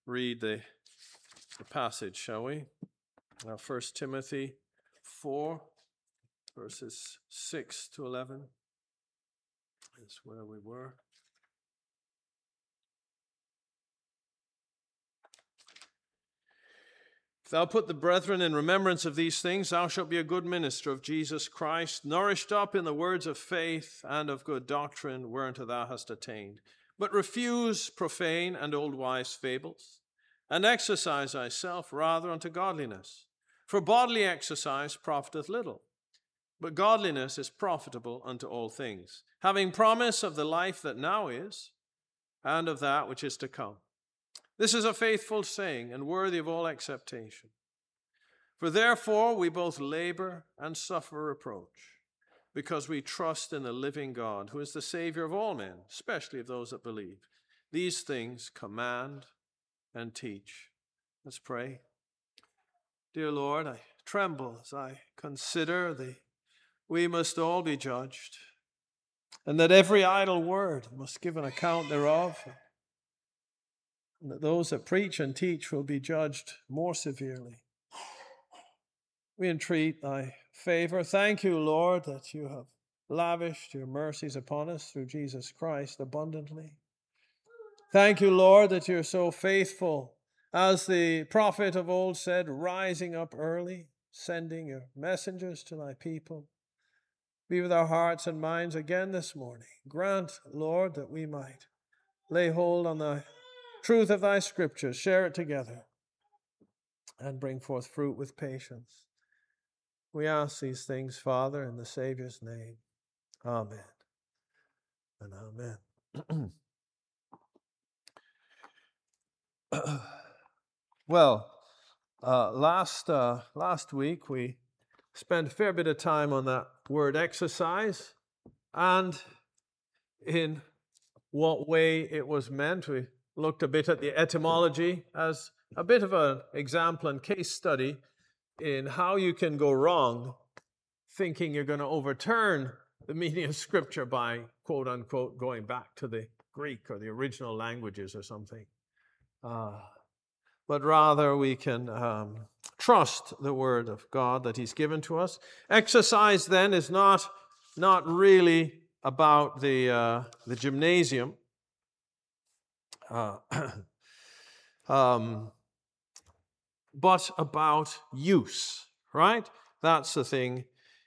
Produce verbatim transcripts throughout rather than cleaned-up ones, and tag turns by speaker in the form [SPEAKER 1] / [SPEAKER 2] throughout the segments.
[SPEAKER 1] read the, the passage, shall we? Uh, First Timothy four, verses six to eleven is where we were. If thou put the brethren in remembrance of these things, thou shalt be a good minister of Jesus Christ, nourished up in the words of faith and of good doctrine, whereunto thou hast attained. But refuse profane and old wives' fables, and exercise thyself rather unto godliness. For bodily exercise profiteth little, but godliness is profitable unto all things, having promise of the life that now is, and of that which is to come. This is a faithful saying, and worthy of all acceptation. For therefore we both labor and suffer reproach, because we trust in the living God, who is the Savior of all men, especially of those that believe. These things command and teach. Let's pray. Dear Lord, I tremble as I consider the we must all be judged, and that every idle word must give an account thereof, and that those that preach and teach will be judged more severely. We entreat thy favor. Thank you, Lord, that you have lavished your mercies upon us through Jesus Christ abundantly. Thank you, Lord, that you're so faithful. As the prophet of old said, rising up early, sending your messengers to thy people. Be with our hearts and minds again this morning. Grant, Lord, that we might lay hold on the truth of thy scriptures, share it together, and bring forth fruit with patience. We ask these things, Father, in the Savior's name. Amen and amen. Well, uh, last uh, last week we spent a fair bit of time on that word exercise and in what way it was meant. We looked a bit at the etymology as a bit of an example and case study in how you can go wrong thinking you're going to overturn the meaning of Scripture by, quote unquote, going back to the Greek or the original languages or something. Uh, but rather we can um, trust the Word of God that He's given to us. Exercise, then, is not, not really about the, uh, the gymnasium. Uh, um, but about use, right? That's the thing.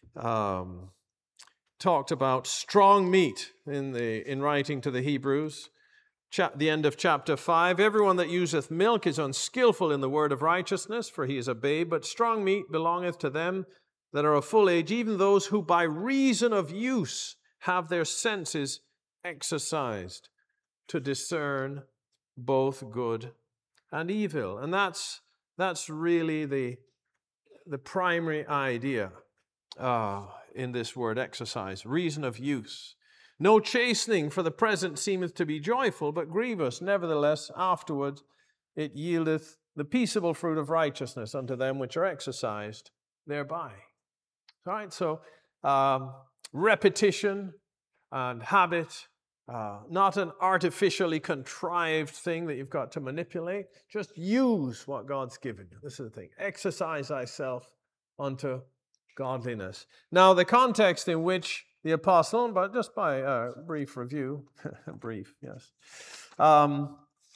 [SPEAKER 1] Um, talked about strong meat in the in writing to the Hebrews, Cha- the end of chapter five. Everyone that useth milk is unskillful in the word of righteousness, for he is a babe. But strong meat belongeth to them that are of full age, even those who by reason of use have their senses exercised to discern both good and evil. And that's That's really the, the primary idea uh, in this word exercise, reason of use. No chastening for the present seemeth to be joyful, but grievous. Nevertheless, afterward it yieldeth the peaceable fruit of righteousness unto them which are exercised thereby. All right, so um, repetition and habit, Uh, not an artificially contrived thing that you've got to manipulate. Just use what God's given you. This is the thing. Exercise thyself unto godliness. Now, the context in which the apostle, but just by a brief review, brief, yes, um,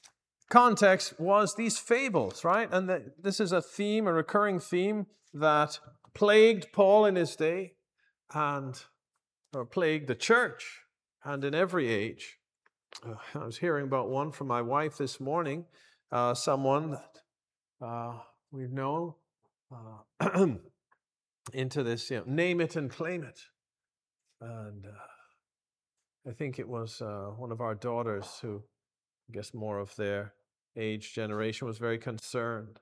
[SPEAKER 1] context was these fables, right? And the, this is a theme, a recurring theme that plagued Paul in his day and or plagued the church. And in every age. Uh, I was hearing about one from my wife this morning, uh, someone that uh, we know uh, into this, you know, name it and claim it. And uh, I think it was uh, one of our daughters who, I guess more of their age generation, was very concerned.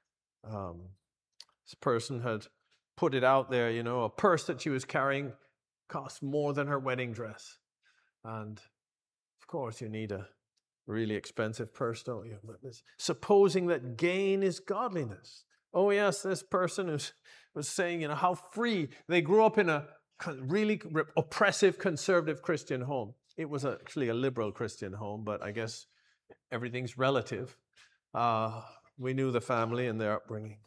[SPEAKER 1] Um, this person had put it out there, you know, a purse that she was carrying cost more than her wedding dress. And of course, you need a really expensive purse, don't you? But this, supposing that gain is godliness. Oh, yes, this person who's, was saying, you know, how free. They grew up in a really oppressive, conservative Christian home. It was actually a liberal Christian home, but I guess everything's relative. Uh, we knew the family and their upbringing.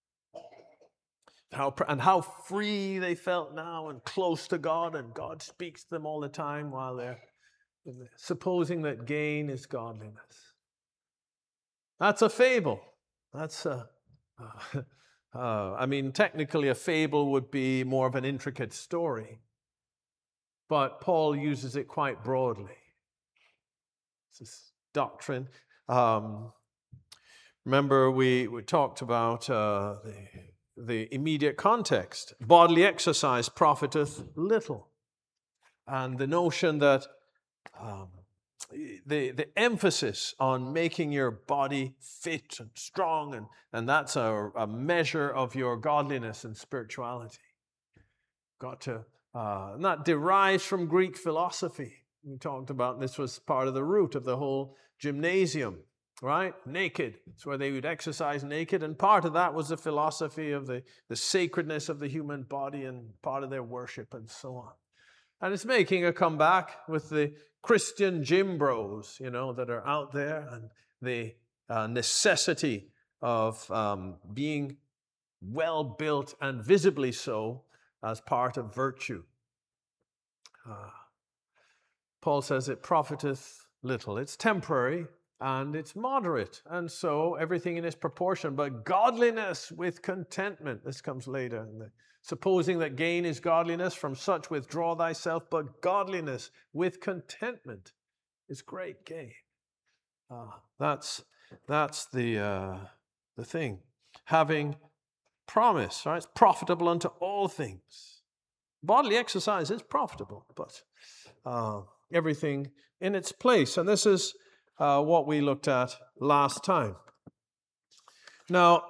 [SPEAKER 1] How, and how free they felt now and close to God, and God speaks to them all the time while they're supposing that gain is godliness. That's a fable. That's a, uh, uh, I mean, technically a fable would be more of an intricate story, but Paul uses it quite broadly. It's this doctrine. Um, remember, we, we talked about uh, the, the immediate context. Bodily exercise profiteth little. And the notion that um, the, the emphasis on making your body fit and strong, and, and that's a, a measure of your godliness and spirituality. Got to, uh, and that derives from Greek philosophy. We talked about this was part of the root of the whole gymnasium, right? Naked. It's where they would exercise naked, and part of that was the philosophy of the, the sacredness of the human body and part of their worship and so on. And it's making a comeback with the Christian gym bros, you know, that are out there, and the uh, necessity of um, being well built and visibly so as part of virtue. Uh, Paul says it profiteth little. It's temporary and it's moderate, and so everything in its proportion. But godliness with contentment, this comes later. Supposing that gain is godliness, from such withdraw thyself, but godliness with contentment is great gain. Uh, that's that's the uh, the thing. Having promise, right? It's profitable unto all things. Bodily exercise is profitable, but uh, everything in its place. And this is uh, what we looked at last time. Now,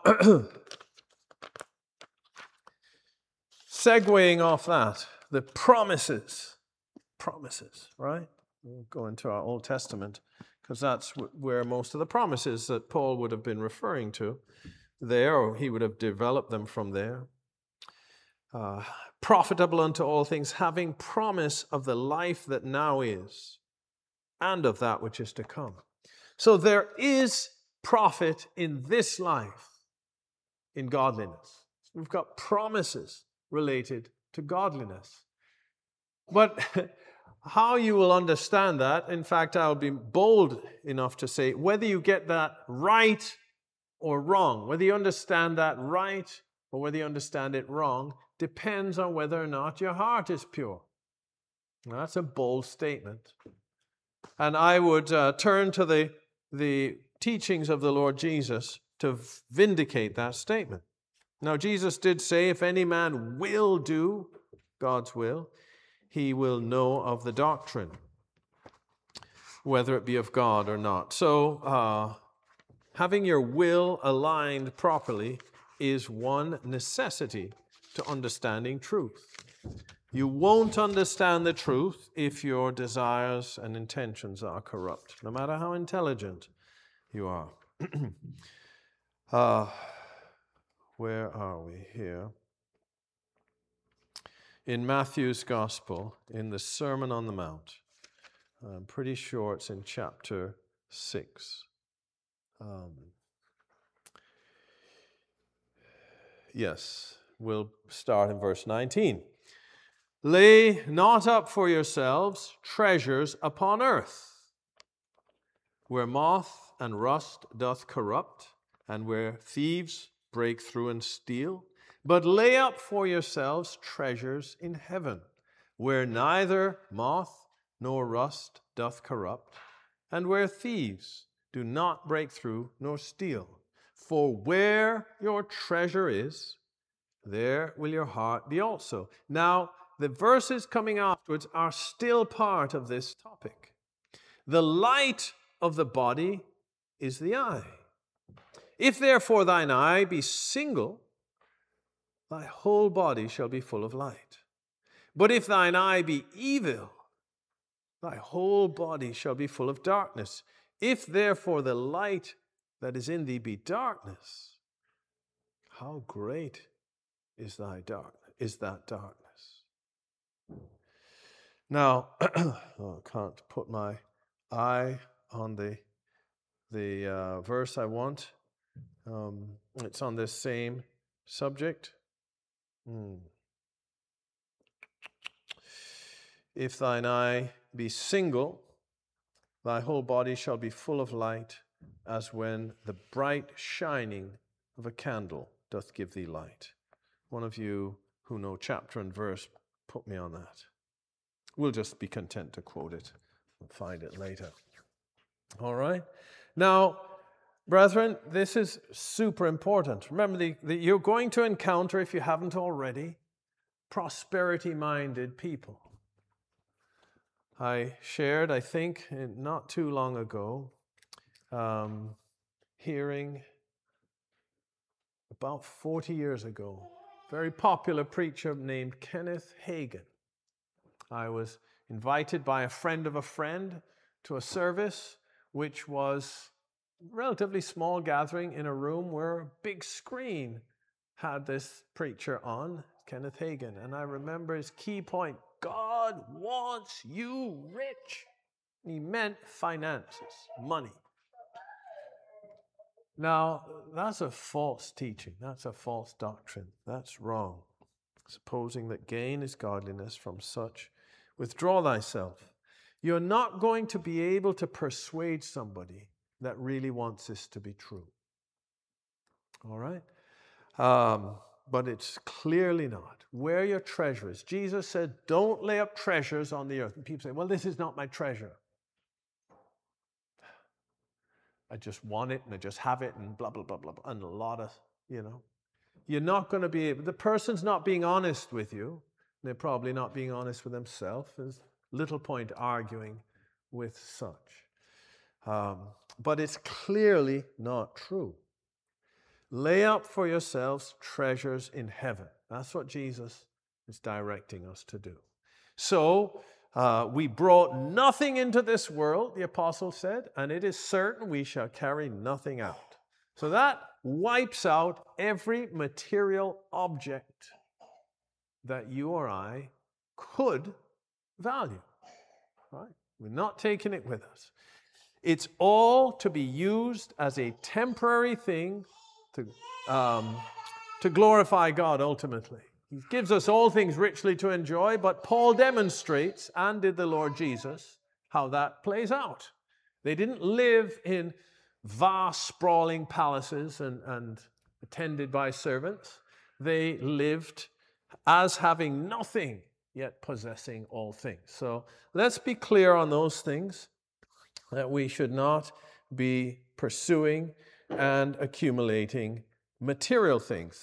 [SPEAKER 1] segueing off that, the promises, promises, right? We'll go into our Old Testament, because that's where most of the promises that Paul would have been referring to there, or he would have developed them from there. Uh, profitable unto all things, having promise of the life that now is, and of that which is to come. So there is profit in this life, in godliness. We've got promises related to godliness. But how you will understand that, in fact, I'll be bold enough to say, whether you get that right or wrong, whether you understand that right or whether you understand it wrong, depends on whether or not your heart is pure. Now, that's a bold statement. And I would uh, turn to the, the teachings of the Lord Jesus to vindicate that statement. Now, Jesus did say, if any man will do God's will, he will know of the doctrine, whether it be of God or not. So, uh, having your will aligned properly is one necessity to understanding truth. You won't understand the truth if your desires and intentions are corrupt, no matter how intelligent you are. uh, where are we here? In Matthew's Gospel, in the Sermon on the Mount. I'm pretty sure it's in chapter six. Um, yes, we'll start in verse nineteen. Lay not up for yourselves treasures upon earth, where moth and rust doth corrupt, and where thieves break through and steal. But lay up for yourselves treasures in heaven, where neither moth nor rust doth corrupt, and where thieves do not break through nor steal. For where your treasure is, there will your heart be also. Now, the verses coming afterwards are still part of this topic. The light of the body is the eye. If therefore thine eye be single, thy whole body shall be full of light. But if thine eye be evil, thy whole body shall be full of darkness. If therefore the light that is in thee be darkness, how great is thy dark is that darkness? Now, oh, I can't put my eye on the the uh, verse I want. Um, it's on this same subject. Hmm. If thine eye be single, thy whole body shall be full of light, as when the bright shining of a candle doth give thee light. One of you who know chapter and verse, put me on that. We'll just be content to quote it and find it later. All right? Now, brethren, this is super important. Remember, the, the, you're going to encounter, if you haven't already, prosperity-minded people. I shared, I think, not too long ago, um, hearing about forty years ago, a very popular preacher named Kenneth Hagin. I was invited by a friend of a friend to a service which was a relatively small gathering in a room where a big screen had this preacher on, Kenneth Hagin. And I remember his key point, God wants you rich. He meant finances, money. Now, that's a false teaching. That's a false doctrine. That's wrong. Supposing that gain is godliness, from such withdraw thyself. You're not going to be able to persuade somebody that really wants this to be true. All right? Um, but it's clearly not. Where your treasure is. Jesus said, don't lay up treasures on the earth. And people say, well, this is not my treasure. I just want it and I just have it and blah, blah, blah, blah, blah. And a lot of, you know. You're not going to be able, the person's not being honest with you. They're probably not being honest with themselves. There's little point arguing with such. Um, but it's clearly not true. Lay up for yourselves treasures in heaven. That's what Jesus is directing us to do. So, uh, we brought nothing into this world, the apostle said, and it is certain we shall carry nothing out. So that wipes out every material object that you or I could value. Right? We're not taking it with us. It's all to be used as a temporary thing to, um, to glorify God ultimately. He gives us all things richly to enjoy, but Paul demonstrates, and did the Lord Jesus, how that plays out. They didn't live in vast, sprawling palaces and, and attended by servants. They lived as having nothing, yet possessing all things. So let's be clear on those things, that we should not be pursuing and accumulating material things.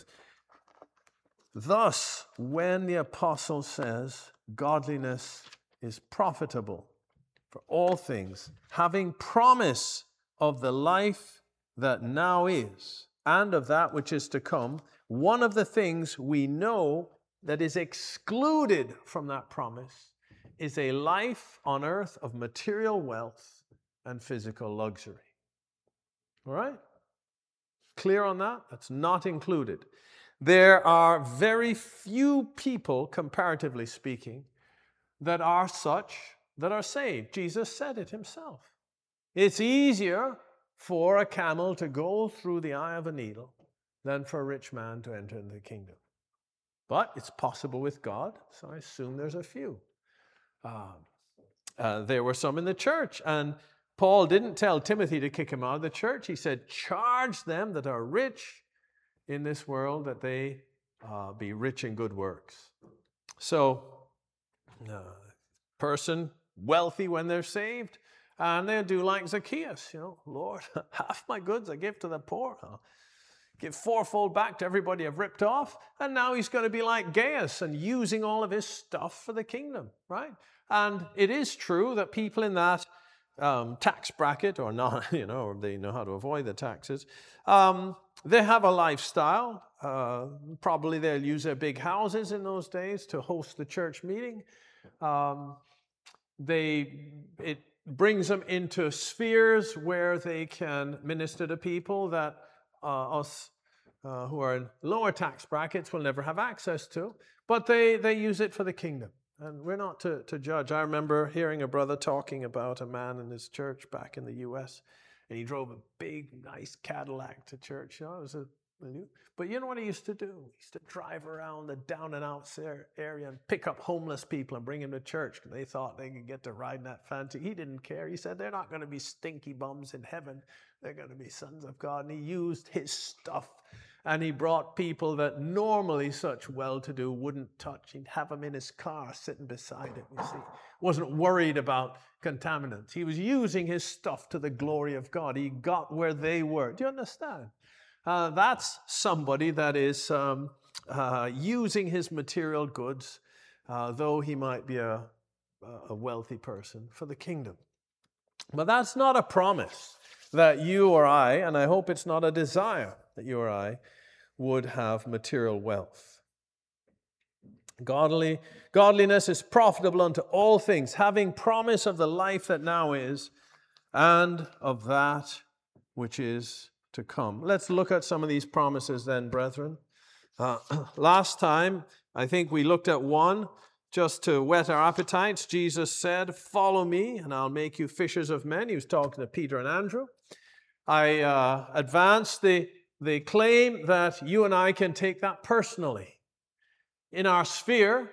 [SPEAKER 1] Thus, when the apostle says godliness is profitable for all things, having promise of the life that now is and of that which is to come, one of the things we know that is excluded from that promise is a life on earth of material wealth and physical luxury. All right? Clear on that? That's not included. There are very few people, comparatively speaking, that are such that are saved. Jesus said it himself. It's easier for a camel to go through the eye of a needle than for a rich man to enter into the kingdom. But it's possible with God, so I assume there's a few. Um, uh, there were some in the church, and Paul didn't tell Timothy to kick him out of the church. He said, charge them that are rich in this world that they uh, be rich in good works. So, uh, person wealthy when they're saved, and they'll do like Zacchaeus, you know, Lord, half my goods I give to the poor. I'll give fourfold back to everybody I've ripped off. And now he's going to be like Gaius and using all of his stuff for the kingdom, right? And it is true that people in that um, tax bracket, or not, you know, or they know how to avoid the taxes, um, they have a lifestyle. Uh, probably they'll use their big houses in those days to host the church meeting. Um, they it brings them into spheres where they can minister to people that uh, us uh, who are in lower tax brackets will never have access to. But they, they use it for the kingdom. And we're not to, to judge. I remember hearing a brother talking about a man in his church back in the U S, And he drove a big, nice Cadillac to church. You know, it was a, a new, but you know what he used to do? He used to drive around the down and out area and pick up homeless people and bring them to church because they thought they could get to ride in that fancy. He didn't care. He said, they're not going to be stinky bums in heaven. They're going to be sons of God. And he used his stuff. And he brought people that normally such well-to-do wouldn't touch. He'd have them in his car sitting beside him, you see. Wasn't worried about contaminants. He was using his stuff to the glory of God. He got where they were. Do you understand? Uh, that's somebody that is um, uh, using his material goods, uh, though he might be a, a wealthy person, for the kingdom. But that's not a promise that you or I, and I hope it's not a desire that you or I would have material wealth. Godly, godliness is profitable unto all things, having promise of the life that now is and of that which is to come. Let's look at some of these promises then, brethren. Uh, last time, I think we looked at one just to whet our appetites. Jesus said, follow me and I'll make you fishers of men. He was talking to Peter and Andrew. I uh, advanced the They claim that you and I can take that personally in our sphere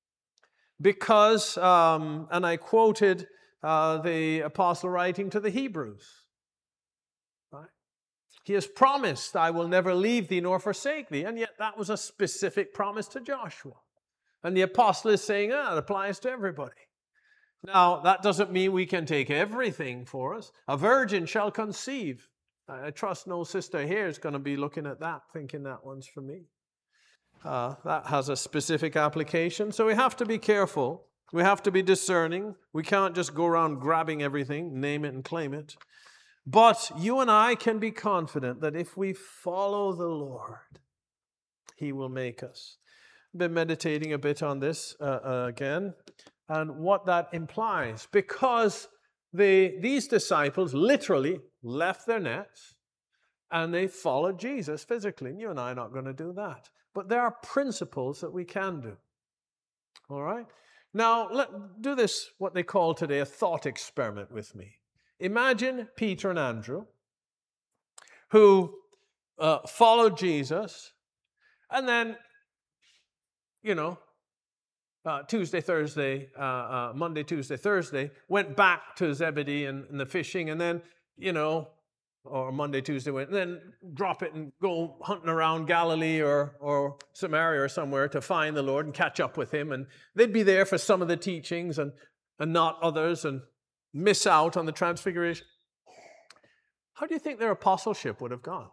[SPEAKER 1] because, um, and I quoted uh, the apostle writing to the Hebrews. Right? He has promised, I will never leave thee nor forsake thee. And yet that was a specific promise to Joshua. And the apostle is saying, ah, it applies to everybody. Now, that doesn't mean we can take everything for us. A virgin shall conceive. I trust no sister here is going to be looking at that, thinking that one's for me. Uh, that has a specific application. So we have to be careful. We have to be discerning. We can't just go around grabbing everything, name it and claim it. But you and I can be confident that if we follow the Lord, He will make us. I've been meditating a bit on this uh, uh, again and what that implies. Because they, these disciples literally left their nets and they followed Jesus physically. And you and I are not going to do that. But there are principles that we can do. All right? Now, let, do this, what they call today, a thought experiment with me. Imagine Peter and Andrew, who uh, followed Jesus, and then, you know, uh, Tuesday, Thursday, uh, uh, Monday, Tuesday, Thursday, went back to Zebedee and, and the fishing, and then, you know, or Monday, Tuesday, went, and then drop it and go hunting around Galilee or, or Samaria or somewhere to find the Lord and catch up with Him. And they'd be there for some of the teachings and, and not others and miss out on the transfiguration. How do you think their apostleship would have gone?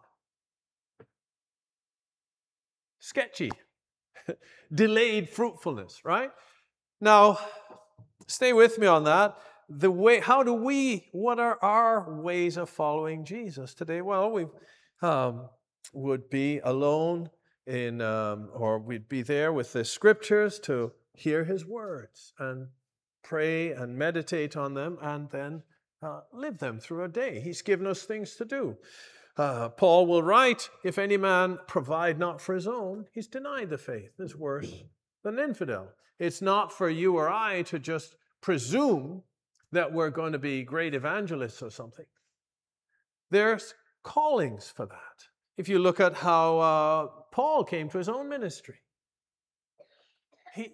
[SPEAKER 1] Sketchy. Delayed fruitfulness, right? Now, stay with me on that. The way, how do we, what are our ways of following Jesus today? Well, we um, would be alone in, um, or we'd be there with the scriptures to hear His words and pray and meditate on them and then uh, live them through a day. He's given us things to do. Uh, Paul will write, if any man provide not for his own, he's denied the faith. It's worse than infidel. It's not for you or I to just presume that we're going to be great evangelists or something. There's callings for that. If you look at how uh, Paul came to his own ministry, he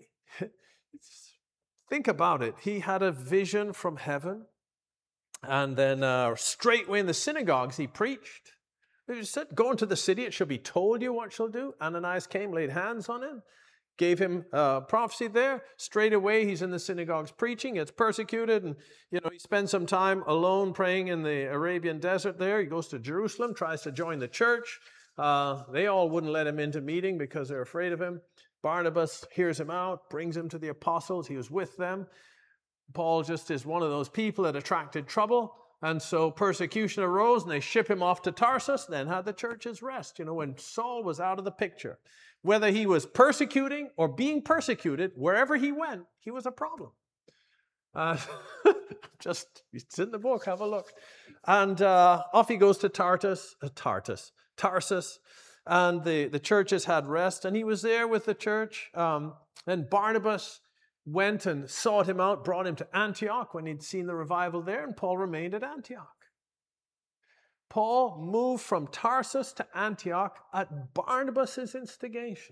[SPEAKER 1] think about it. He had a vision from heaven, and then uh, straightway in the synagogues he preached. He said, "Go into the city; it shall be told you what shall do." Ananias came, laid hands on him, gave him uh, prophecy there. Straight away, he's in the synagogues preaching. Gets persecuted, and you know he spends some time alone praying in the Arabian desert. There, he goes to Jerusalem, tries to join the church. Uh, they all wouldn't let him into meeting because they're afraid of him. Barnabas hears him out, brings him to the apostles. He was with them. Paul just is one of those people that attracted trouble. And so persecution arose, and they ship him off to Tarsus, then had the church's rest. You know, when Saul was out of the picture, whether he was persecuting or being persecuted, wherever he went, he was a problem. Uh, just, it's in the book, have a look. And uh, off he goes to Tartus, uh, Tartus, Tarsus, and the, the churches had rest, and he was there with the church. Um, and Barnabas went and sought him out, brought him to Antioch when he'd seen the revival there, and Paul remained at Antioch. Paul moved from Tarsus to Antioch at Barnabas' instigation.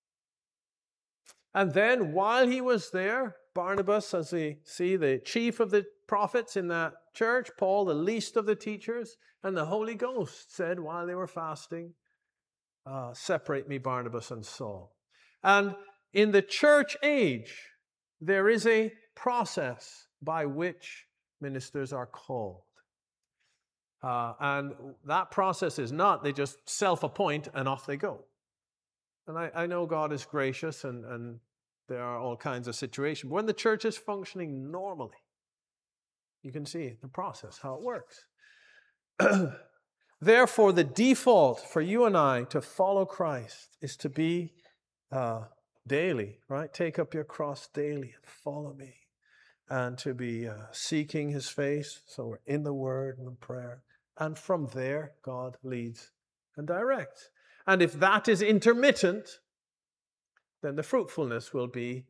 [SPEAKER 1] And then while he was there, Barnabas, as we see, the chief of the prophets in that church, Paul, the least of the teachers, and the Holy Ghost said while they were fasting, uh, separate me, Barnabas and Saul. And in the church age, there is a process by which ministers are called. Uh, and that process is not they just self-appoint and off they go. And I, I know God is gracious and, and there are all kinds of situations. But when the church is functioning normally, you can see the process, how it works. Therefore, the default for you and I to follow Christ is to be uh, daily, right? Take up your cross daily and follow me. And to be uh, seeking his face. So we're in the word and in prayer. And from there, God leads and directs. And if that is intermittent, then the fruitfulness will be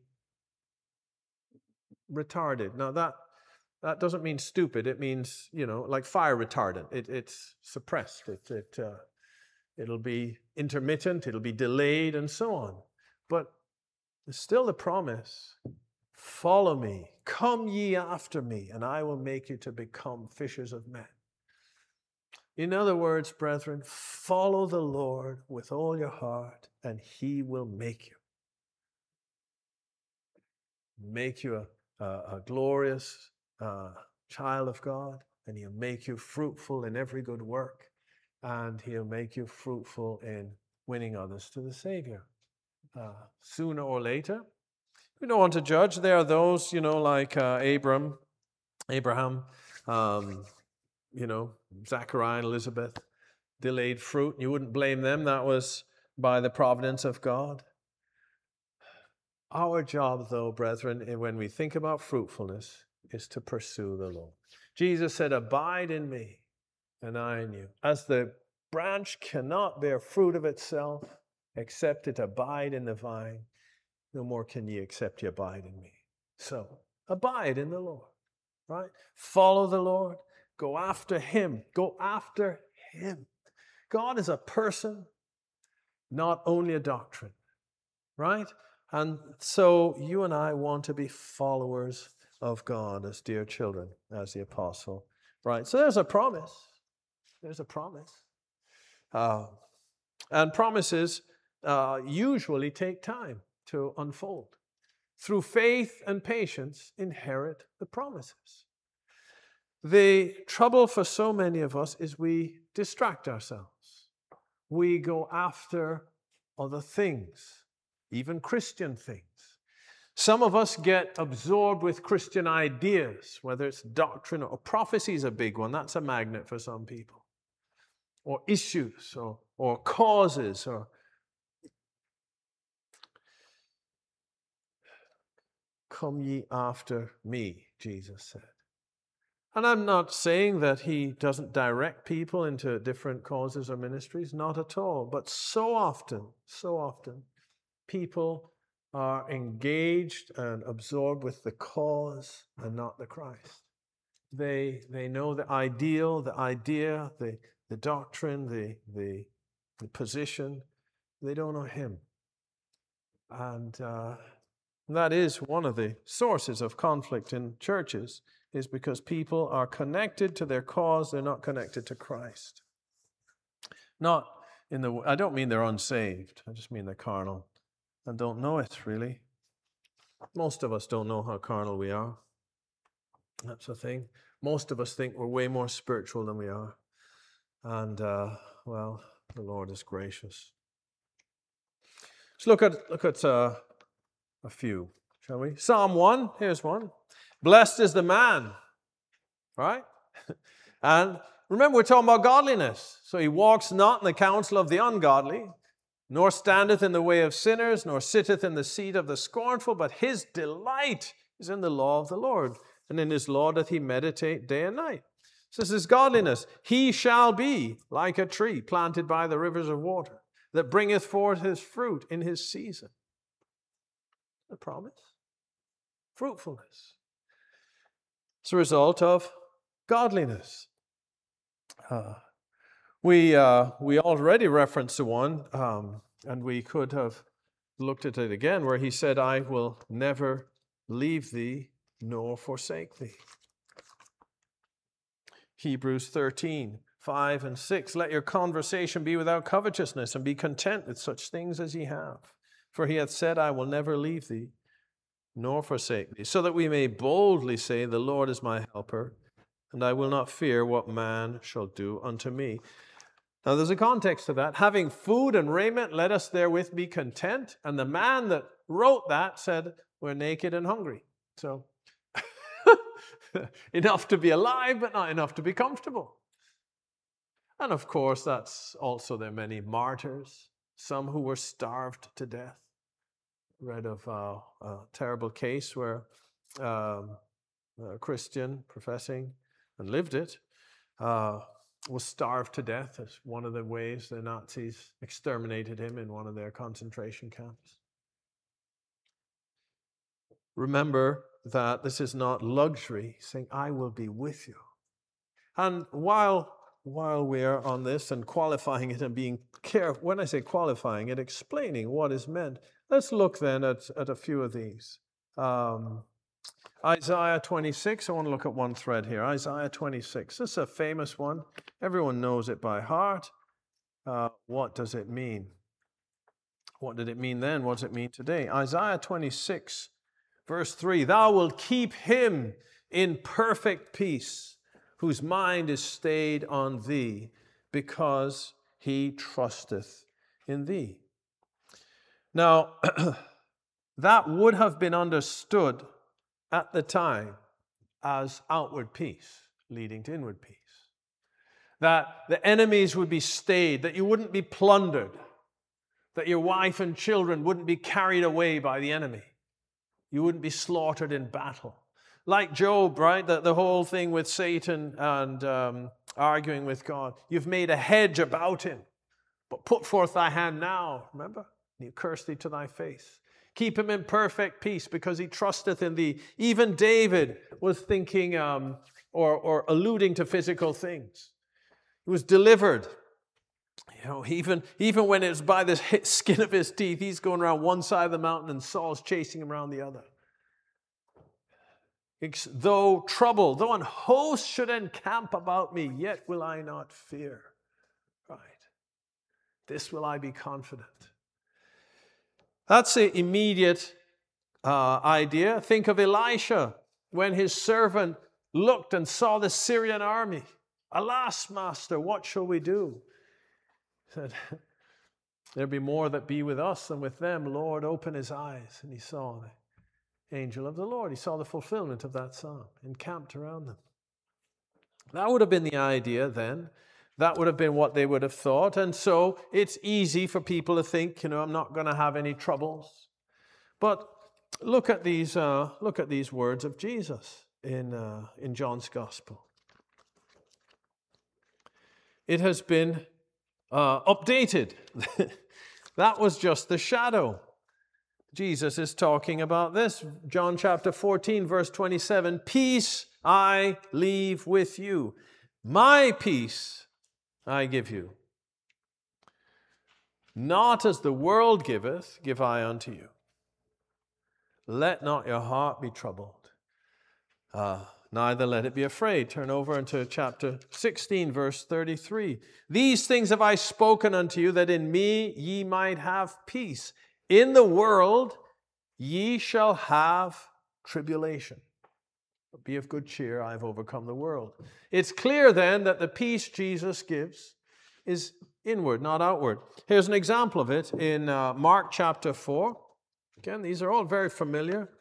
[SPEAKER 1] retarded. Now that that doesn't mean stupid. It means, you know, like fire retardant. It, it's suppressed. It, it, uh, it'll be intermittent. It'll be delayed and so on. But there's still the promise. Follow me. Come ye after me, and I will make you to become fishers of men. In other words, brethren, follow the Lord with all your heart, and he will make you. Make you a, a, a glorious uh, child of God, and he'll make you fruitful in every good work, and he'll make you fruitful in winning others to the Savior. Uh, sooner or later, we don't want to judge. There are those, you know, like uh, Abram, Abraham, um, you know, Zachariah and Elizabeth, delayed fruit. You wouldn't blame them. That was by the providence of God. Our job, though, brethren, when we think about fruitfulness, is to pursue the Lord. Jesus said, abide in me, and I in you. As the branch cannot bear fruit of itself, except it abide in the vine, no more can ye except ye abide in me. So, abide in the Lord, right? Follow the Lord. Go after him. Go after him. God is a person, not only a doctrine, right? And so you and I want to be followers of God as dear children, as the apostle, right? So there's a promise. There's a promise. Uh, and promises uh, usually take time to unfold. Through faith and patience, inherit the promises. The trouble for so many of us is we distract ourselves. We go after other things, even Christian things. Some of us get absorbed with Christian ideas, whether it's doctrine or prophecy is a big one. That's a magnet for some people. Or issues or, or causes or come ye after me, Jesus said. And I'm not saying that he doesn't direct people into different causes or ministries, not at all. But so often, so often, people are engaged and absorbed with the cause and not the Christ. They they know the ideal, the idea, the, the doctrine, the, the, the position. They don't know him. And uh, that is one of the sources of conflict in churches, is because people are connected to their cause, they're not connected to Christ. Not in the, I don't mean they're unsaved, I just mean they're carnal and don't know it, really. Most of us don't know how carnal we are. That's the thing. Most of us think we're way more spiritual than we are. And, uh, well, the Lord is gracious. Let's look at, look at uh, a few, shall we? Psalm one, here's one. Blessed is the man, right? And remember, we're talking about godliness. So he walks not in the counsel of the ungodly, nor standeth in the way of sinners, nor sitteth in the seat of the scornful, but his delight is in the law of the Lord, and in his law doth he meditate day and night. So this is godliness. He shall be like a tree planted by the rivers of water, that bringeth forth his fruit in his season. The promise. Fruitfulness. It's a result of godliness. Uh, We uh, we already referenced the one, um, and we could have looked at it again, where he said, I will never leave thee nor forsake thee. Hebrews thirteen, five and six, let your conversation be without covetousness, and be content with such things as ye have. For he hath said, I will never leave thee nor forsake thee, so that we may boldly say, the Lord is my helper, and I will not fear what man shall do unto me. Now there's a context to that. Having food and raiment, let us therewith be content. And the man that wrote that said, we're naked and hungry. So enough to be alive, but not enough to be comfortable. And of course, that's also there are many martyrs, some who were starved to death. Read of uh, a terrible case where um, a Christian professing and lived it uh, was starved to death as one of the ways the Nazis exterminated him in one of their concentration camps. Remember that this is not luxury, saying, I will be with you. And while while we are on this and qualifying it and being careful, when I say qualifying it, explaining what is meant, let's look then at, at a few of these. Um, Isaiah twenty-six, I want to look at one thread here. Isaiah twenty-six, this is a famous one. Everyone knows it by heart. Uh, what does it mean? What did it mean then? What does it mean today? Isaiah twenty-six, verse three, thou wilt keep him in perfect peace, whose mind is stayed on thee, because he trusteth in thee. Now, that would have been understood at the time as outward peace, leading to inward peace. That the enemies would be stayed, that you wouldn't be plundered, that your wife and children wouldn't be carried away by the enemy. You wouldn't be slaughtered in battle. Like Job, right? The, the whole thing with Satan and um, arguing with God. You've made a hedge about him, but put forth thy hand now, remember? And he cursed thee to thy face. Keep him in perfect peace because he trusteth in thee. Even David was thinking um, or, or alluding to physical things. He was delivered. You know, even, even when it's by the skin of his teeth, he's going around one side of the mountain and Saul's chasing him around the other. Though trouble, though an host should encamp about me, yet will I not fear. Right. This will I be confident. That's the immediate uh, idea. Think of Elisha when his servant looked and saw the Syrian army. Alas, master, what shall we do? He said, there be more that be with us than with them. Lord, open his eyes. And he saw the angel of the Lord. He saw the fulfillment of that psalm encamped around them. That would have been the idea then. That would have been what they would have thought. And so it's easy for people to think, you know, I'm not going to have any troubles. But look at these, uh, look at these words of Jesus in, uh, in John's Gospel. It has been uh, updated. That was just the shadow. Jesus is talking about this. John chapter fourteen, verse twenty-seven, peace I leave with you. My peace I give you. Not as the world giveth, give I unto you. Let not your heart be troubled, uh, neither let it be afraid. Turn over into chapter sixteen, verse thirty-three. These things have I spoken unto you, that in me ye might have peace. In the world ye shall have tribulation. But be of good cheer, I have overcome the world. It's clear then that the peace Jesus gives is inward, not outward. Here's an example of it in uh, Mark chapter four. Again, these are all very familiar.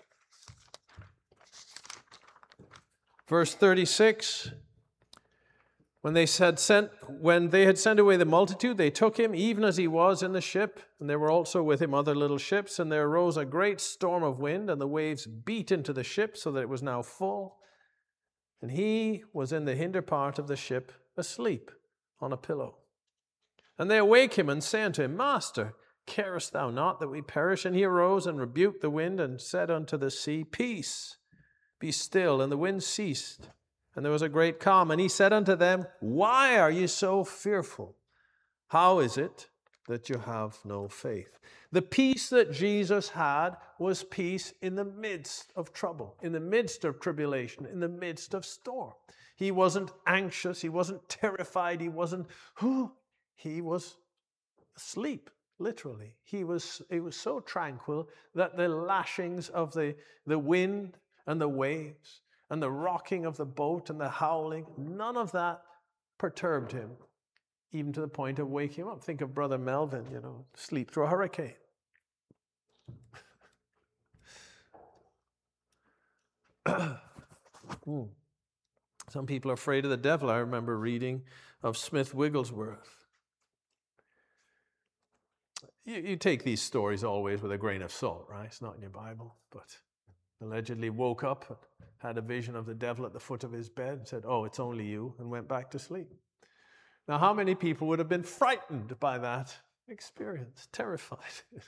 [SPEAKER 1] Verse thirty-six, when they had sent, when they had sent away the multitude, they took him even as he was in the ship, and there were also with him other little ships, and there arose a great storm of wind, and the waves beat into the ship so that it was now full. And he was in the hinder part of the ship, asleep on a pillow. And they awake him and say unto him, Master, carest thou not that we perish? And he arose and rebuked the wind and said unto the sea, Peace, be still. And the wind ceased, and there was a great calm. And he said unto them, Why are you so fearful? How is it that you have no faith? The peace that Jesus had was peace in the midst of trouble, in the midst of tribulation, in the midst of storm. He wasn't anxious. He wasn't terrified. He wasn't, oh, he was asleep, literally. He was, he was so tranquil that the lashings of the, the wind and the waves and the rocking of the boat and the howling, none of that perturbed him, even to the point of waking him up. Think of Brother Melvin, you know, sleep through a hurricane. mm. Some people are afraid of the devil. I remember reading of Smith Wigglesworth. You, you take these stories always with a grain of salt, right? It's not in your Bible, but allegedly woke up, had a vision of the devil at the foot of his bed, and said, oh, it's only you, and went back to sleep. Now, how many people would have been frightened by that experience, terrified?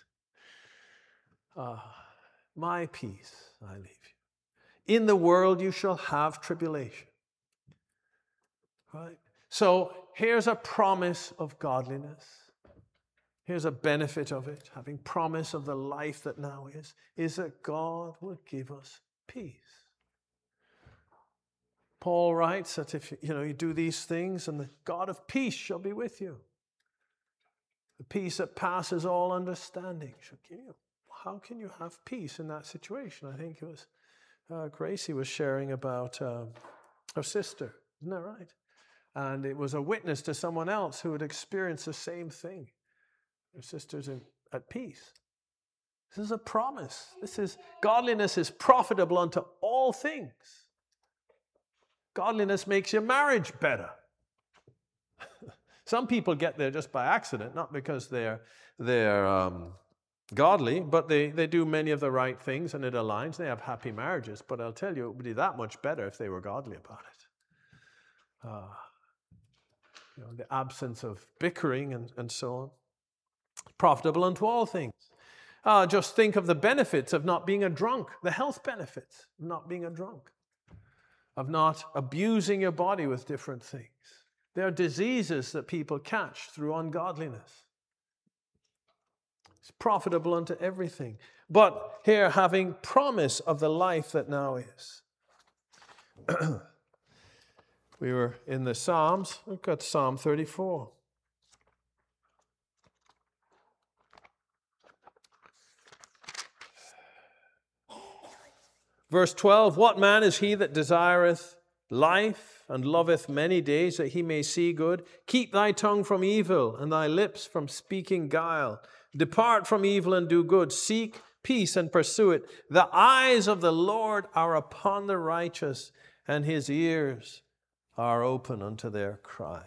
[SPEAKER 1] ah, my peace I leave you. In the world you shall have tribulation. Right? So here's a promise of godliness. Here's a benefit of it, having promise of the life that now is, is that God will give us peace. Paul writes that if you know you do these things, and the God of peace shall be with you. The peace that passes all understanding shall give you. How can you have peace in that situation? I think it was uh, Gracie was sharing about uh, her sister. Isn't that right? And it was a witness to someone else who had experienced the same thing. Her sister's in, at peace. This is a promise. This is godliness is profitable unto all things. Godliness makes your marriage better. Some people get there just by accident, not because they're they're um, godly, but they, they do many of the right things and it aligns. They have happy marriages. But I'll tell you, it would be that much better if they were godly about it. Uh, you know, the absence of bickering and, and so on. Profitable unto all things. Uh, just think of the benefits of not being a drunk, the health benefits of not being a drunk, of not abusing your body with different things. There are diseases that people catch through ungodliness. It's profitable unto everything. But here, having promise of the life that now is. We were in the Psalms. We've got Psalm thirty-four. Verse twelve, what man is he that desireth life and loveth many days that he may see good? Keep thy tongue from evil and thy lips from speaking guile. Depart from evil and do good. Seek peace and pursue it. The eyes of the Lord are upon the righteous, and his ears are open unto their cry.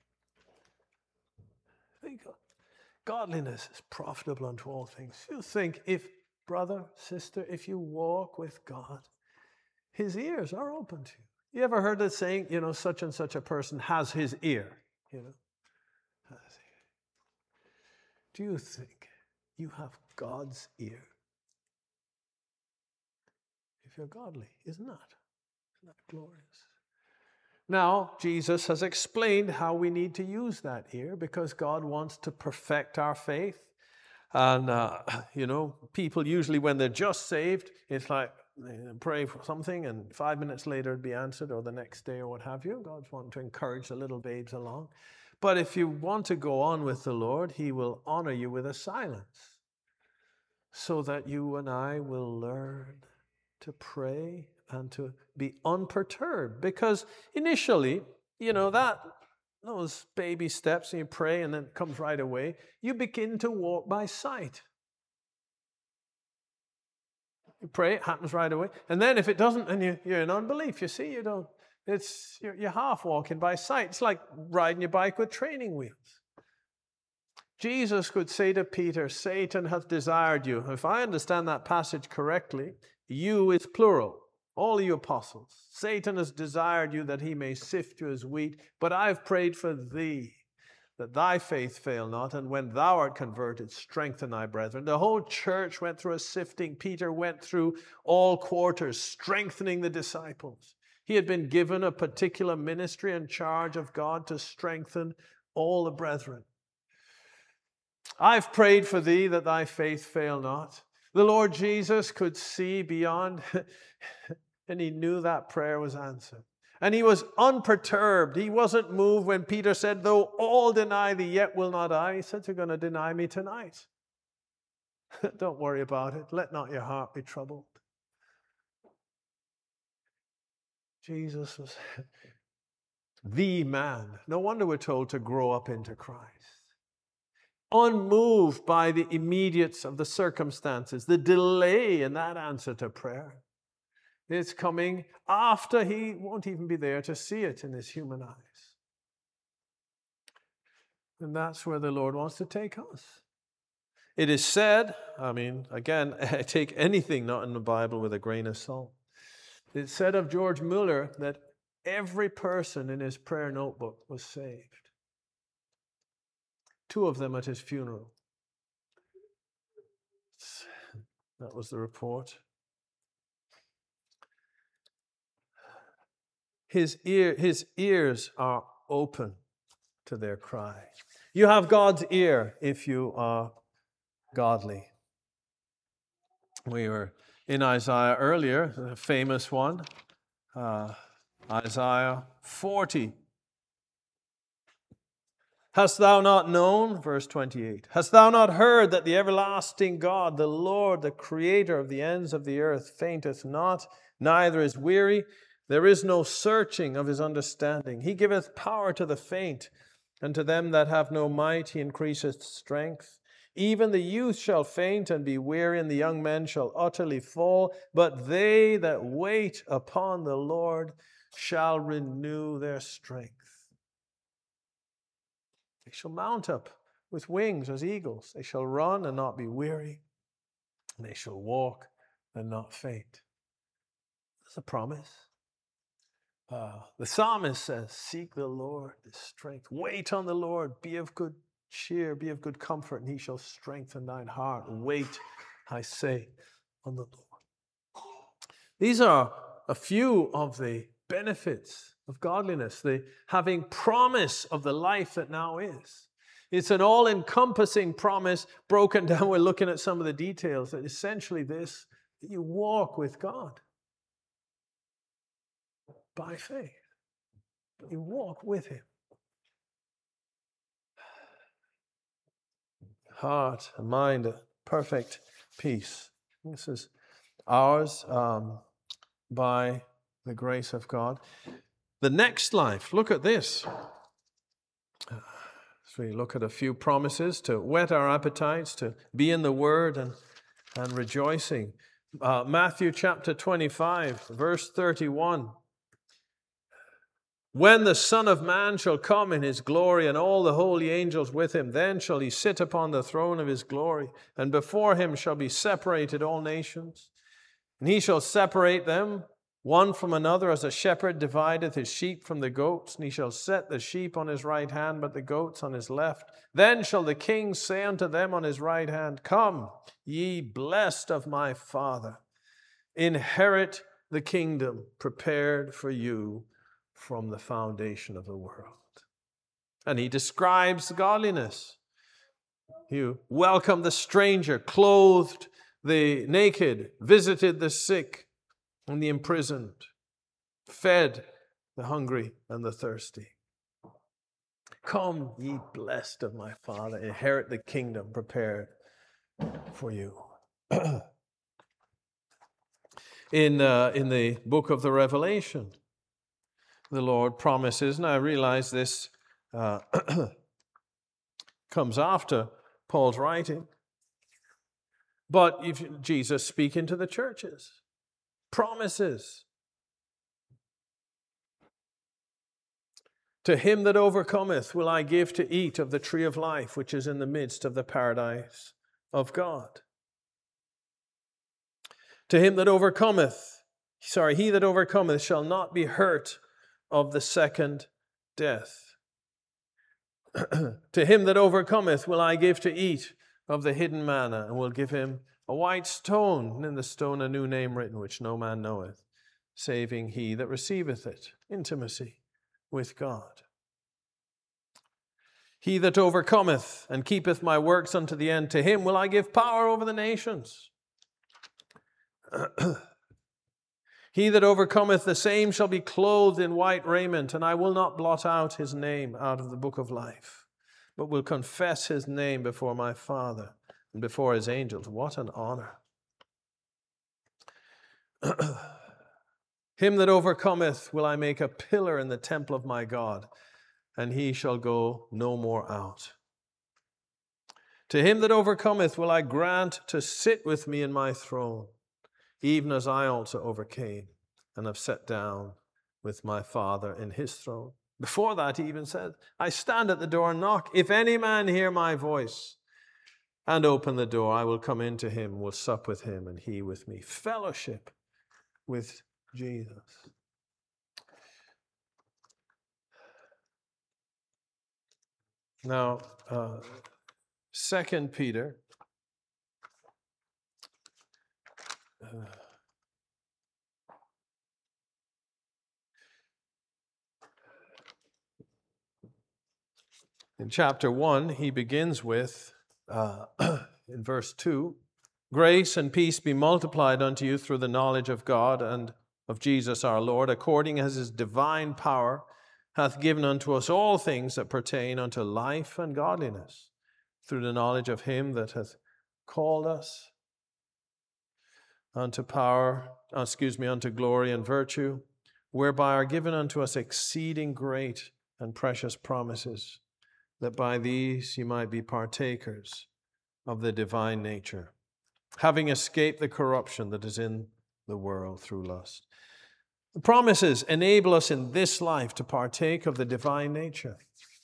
[SPEAKER 1] Godliness is profitable unto all things. You think if brother, sister, if you walk with God, his ears are open to you. You ever heard the saying, you know, such and such a person has his ear? You know, do you think you have God's ear? If you're godly, isn't that? Isn't that glorious? Now, Jesus has explained how we need to use that ear because God wants to perfect our faith. And, uh, you know, people usually when they're just saved, it's like they pray for something and five minutes later it'd be answered or the next day or what have you. God's wanting to encourage the little babes along. But if you want to go on with the Lord, he will honor you with a silence so that you and I will learn to pray and to be unperturbed. Because initially, you know, that those baby steps and you pray and then it comes right away, you begin to walk by sight. You pray, it happens right away. And then if it doesn't, then you, you're in unbelief. You see, you don't, it's, you're, you're half walking by sight. It's like riding your bike with training wheels. Jesus could say to Peter, Satan hath desired you. If I understand that passage correctly, you is plural. All you apostles. Satan has desired you that he may sift you as wheat, but I've prayed for thee, that thy faith fail not, and when thou art converted, strengthen thy brethren. The whole church went through a sifting. Peter went through all quarters, strengthening the disciples. He had been given a particular ministry and charge of God to strengthen all the brethren. I've prayed for thee that thy faith fail not. The Lord Jesus could see beyond, and he knew that prayer was answered. And he was unperturbed. He wasn't moved when Peter said, though all deny thee, yet will not I. He said, you're going to deny me tonight. Don't worry about it. Let not your heart be troubled. Jesus was the man. No wonder we're told to grow up into Christ. Unmoved by the immediates of the circumstances, the delay in that answer to prayer. It's coming after he won't even be there to see it in his human eyes. And that's where the Lord wants to take us. It is said, I mean, again, take anything not in the Bible with a grain of salt. It's said of George Mueller that every person in his prayer notebook was saved. Two of them at his funeral. That was the report. His ear, his ears are open to their cry. You have God's ear if you are godly. We were in Isaiah earlier, a famous one, uh, Isaiah forty. Hast thou not known, verse twenty-eight, hast thou not heard that the everlasting God, the Lord, the creator of the ends of the earth, fainteth not, neither is weary? There is no searching of his understanding. He giveth power to the faint, and to them that have no might he increaseth strength. Even the youth shall faint and be weary, and the young men shall utterly fall. But they that wait upon the Lord shall renew their strength. They shall mount up with wings as eagles. They shall run and not be weary. And they shall walk and not faint. That's a promise. Uh, the psalmist says, seek the Lord, his strength. Wait on the Lord. Be of good cheer. Be of good comfort, and he shall strengthen thine heart. Wait, I say, on the Lord. These are a few of the benefits of godliness, the having promise of the life that now is. It's an all-encompassing promise broken down. We're looking at some of the details. That essentially this, that you walk with God by faith. You walk with him. Heart and mind, perfect peace. This is ours um, by the grace of God. The next life, look at this. So we look at a few promises to whet our appetites, to be in the Word and, and rejoicing. Uh, Matthew chapter twenty-five, verse thirty-one. When the Son of Man shall come in his glory, and all the holy angels with him, then shall he sit upon the throne of his glory, and before him shall be separated all nations. And he shall separate them one from another, as a shepherd divideth his sheep from the goats. And he shall set the sheep on his right hand, but the goats on his left. Then shall the king say unto them on his right hand, Come, ye blessed of my Father, inherit the kingdom prepared for you from the foundation of the world. And he describes godliness. You welcomed the stranger, clothed the naked, visited the sick and the imprisoned, fed the hungry and the thirsty. Come, ye blessed of my Father, inherit the kingdom prepared for you. in, uh, in the book of the Revelation, the Lord promises, and I realize this uh, comes after Paul's writing, but if Jesus speaking to the churches, promises. To him that overcometh will I give to eat of the tree of life, which is in the midst of the paradise of God. To him that overcometh, sorry, he that overcometh shall not be hurt of the second death. To him that overcometh will I give to eat of the hidden manna, and will give him a white stone, and in the stone a new name written, which no man knoweth, saving he that receiveth it. Intimacy with God. He that overcometh and keepeth my works unto the end, to him will I give power over the nations. He that overcometh, the same shall be clothed in white raiment, and I will not blot out his name out of the book of life, but will confess his name before my Father and before his angels. What an honor. Him that overcometh will I make a pillar in the temple of my God, and he shall go no more out. To him that overcometh will I grant to sit with me in my throne, even as I also overcame and have sat down with my Father in his throne. Before that, he even said, I stand at the door and knock. If any man hear my voice and open the door, I will come into him, will sup with him, and he with me. Fellowship with Jesus. Now, uh, Second Peter. Uh, in chapter one, he begins with, uh, in verse two, grace and peace be multiplied unto you through the knowledge of God and of Jesus our Lord, according as his divine power hath given unto us all things that pertain unto life and godliness, through the knowledge of him that hath called us unto power, excuse me, unto glory and virtue, whereby are given unto us exceeding great and precious promises, that by these ye might be partakers of the divine nature, having escaped the corruption that is in the world through lust. The promises enable us in this life to partake of the divine nature.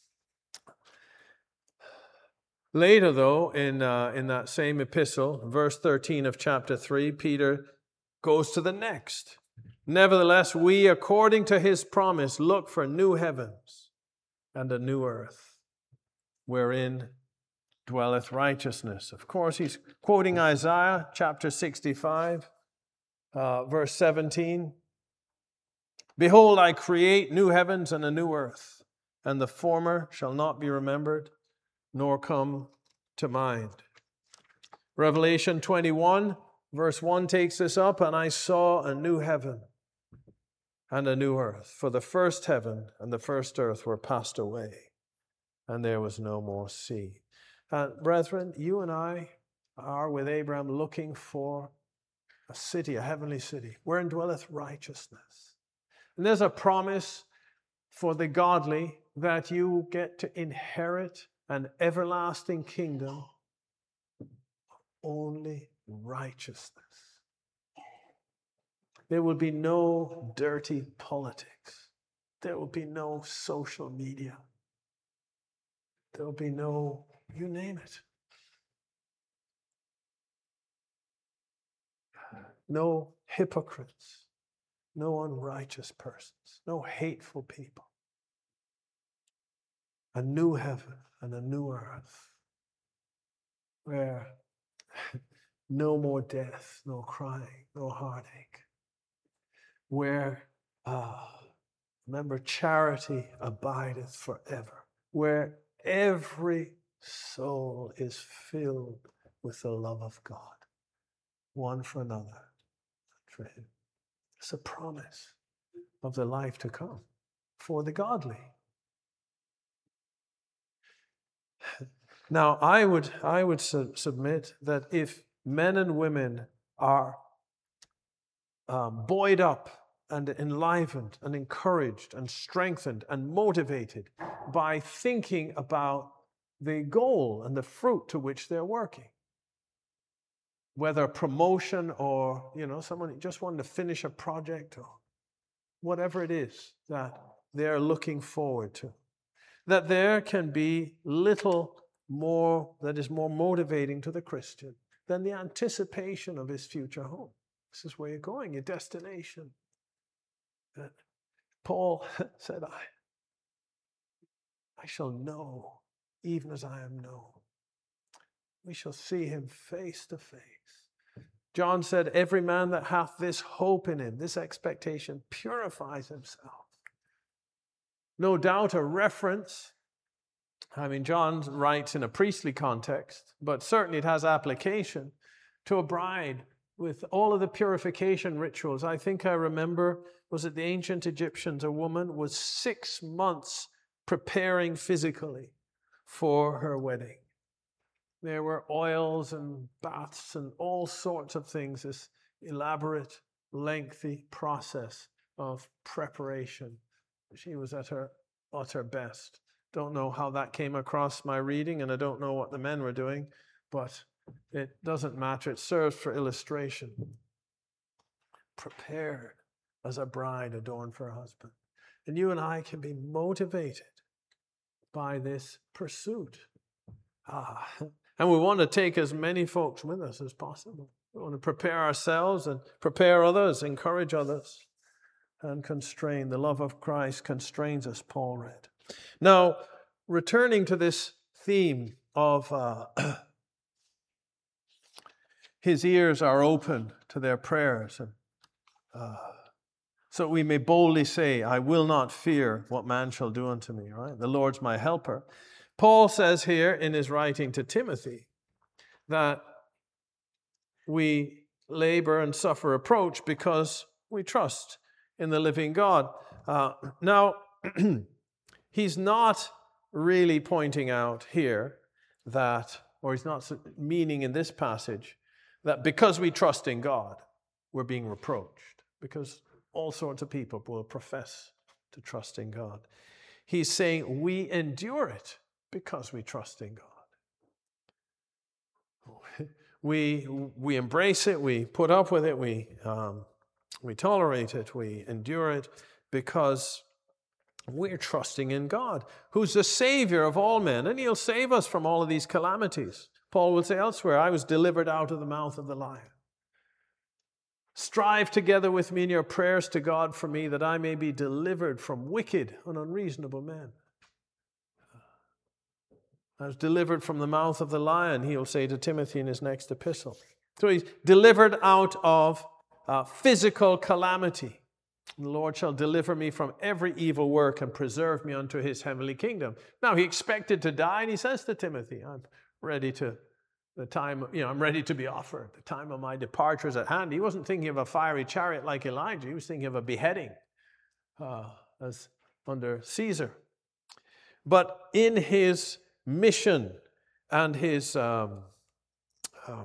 [SPEAKER 1] Later, though, in, uh, in that same epistle, verse thirteen of chapter three, Peter goes to the next. Nevertheless, we, according to his promise, look for new heavens and a new earth, wherein dwelleth righteousness. Of course, he's quoting Isaiah chapter sixty-five, uh, verse seventeen. Behold, I create new heavens and a new earth, and the former shall not be remembered, nor come to mind. Revelation twenty-one, verse one takes this up, and I saw a new heaven and a new earth, for the first heaven and the first earth were passed away, and there was no more sea. And brethren, you and I are with Abraham looking for a city, a heavenly city, wherein dwelleth righteousness. And there's a promise for the godly that you get to inherit an everlasting kingdom, only righteousness. There will be no dirty politics. There will be no social media. There will be no, you name it. No hypocrites, no unrighteous persons, no hateful people. A new heaven and a new earth where no more death, no crying, no heartache. Where, uh, remember, charity abideth forever. Where every soul is filled with the love of God, one for another, for him. It's a promise of the life to come for the godly. Now, I would, I would su- submit that if men and women are um, buoyed up and enlivened and encouraged and strengthened and motivated by thinking about the goal and the fruit to which they're working, whether promotion or, you know, someone just wanted to finish a project or whatever it is that they're looking forward to, that there can be little more that is more motivating to the Christian than the anticipation of his future home. This is where you're going, your destination. And Paul said, I, I shall know, even as I am known. We shall see him face to face. John said, every man that hath this hope in him, this expectation, purifies himself. No doubt a reference. I mean, John writes in a priestly context, but certainly it has application to a bride with all of the purification rituals. I think I remember, was it the ancient Egyptians, a woman was six months preparing physically for her wedding. There were oils and baths and all sorts of things, this elaborate, lengthy process of preparation. She was at her utter best. Don't know how that came across my reading, and I don't know what the men were doing, but it doesn't matter. It serves for illustration. Prepared as a bride adorned for her husband. And you and I can be motivated by this pursuit. Ah, and we want to take as many folks with us as possible. We want to prepare ourselves and prepare others, encourage others, and constrain. The love of Christ constrains us, Paul read. Now, returning to this theme of uh, his ears are open to their prayers, and uh, so we may boldly say, I will not fear what man shall do unto me, right? The Lord's my helper. Paul says here in his writing to Timothy that we labor and suffer reproach because we trust in the living God. Uh, now, he's not really pointing out here that, or he's not meaning in this passage, that because we trust in God, we're being reproached, because all sorts of people will profess to trust in God. He's saying we endure it because we trust in God. We, we embrace it, we put up with it, we, um, we tolerate it, we endure it because we're trusting in God, who's the Savior of all men, and He'll save us from all of these calamities. Paul will say elsewhere, I was delivered out of the mouth of the lion. Strive together with me in your prayers to God for me, that I may be delivered from wicked and unreasonable men. I was delivered from the mouth of the lion, he'll say to Timothy in his next epistle. So he's delivered out of uh, physical calamity. The Lord shall deliver me from every evil work and preserve me unto his heavenly kingdom. Now he expected to die, and he says to Timothy, I'm ready to, the time, you know, I'm ready to be offered. The time of my departure is at hand. He wasn't thinking of a fiery chariot like Elijah. He was thinking of a beheading uh, as under Caesar. But in his mission and his um, um,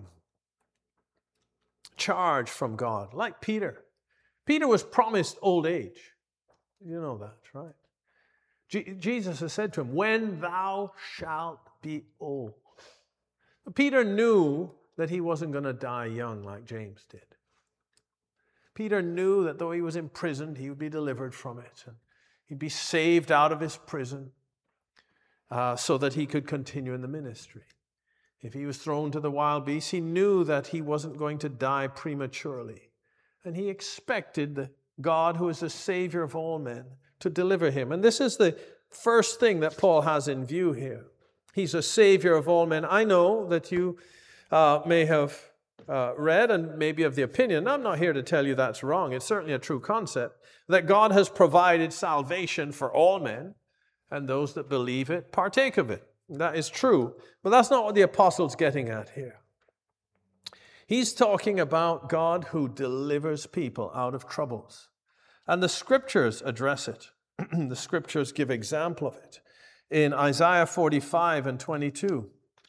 [SPEAKER 1] charge from God, like Peter, Peter was promised old age. You know that, right? Je- Jesus has said to him, when thou shalt be old. Peter knew that he wasn't going to die young like James did. Peter knew that though he was imprisoned, he would be delivered from it. And he'd be saved out of his prison uh, so that he could continue in the ministry. If he was thrown to the wild beasts, he knew that he wasn't going to die prematurely. And he expected the God, who is the Savior of all men, to deliver him. And this is the first thing that Paul has in view here. He's a Savior of all men. I know that you uh, may have uh, read and maybe of the opinion, I'm not here to tell you that's wrong, it's certainly a true concept, that God has provided salvation for all men, and those that believe it partake of it. That is true, but that's not what the apostle's getting at here. He's talking about God who delivers people out of troubles. And the scriptures address it. The scriptures give example of it. In Isaiah forty-five and twenty-two.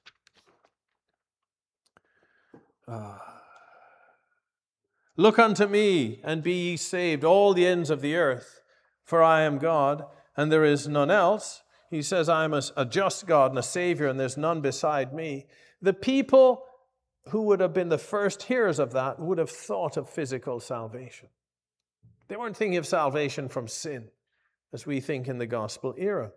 [SPEAKER 1] Uh, Look unto me, and be ye saved, all the ends of the earth, for I am God, and there is none else. He says, I am a, a just God and a Savior, and there's none beside me. The people who would have been the first hearers of that would have thought of physical salvation. They weren't thinking of salvation from sin, as we think in the gospel era.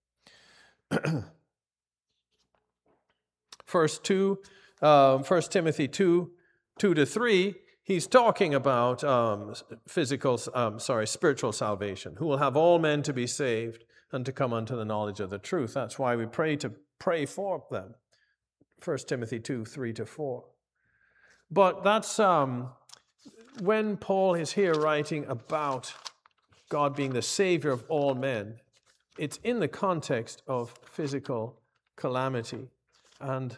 [SPEAKER 1] First, two, uh, First Timothy two, two to three, he's talking about um, physical, um, sorry, spiritual salvation, who will have all men to be saved and to come unto the knowledge of the truth. That's why we pray to pray for them. First Timothy two, three to four. But that's um, when Paul is here writing about God being the Savior of all men, it's in the context of physical calamity. And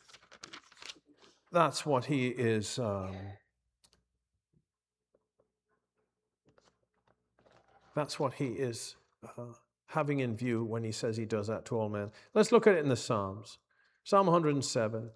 [SPEAKER 1] that's what he is um, that's what he is uh, having in view when he says he does that to all men. Let's look at it in the Psalms. Psalm one hundred seven.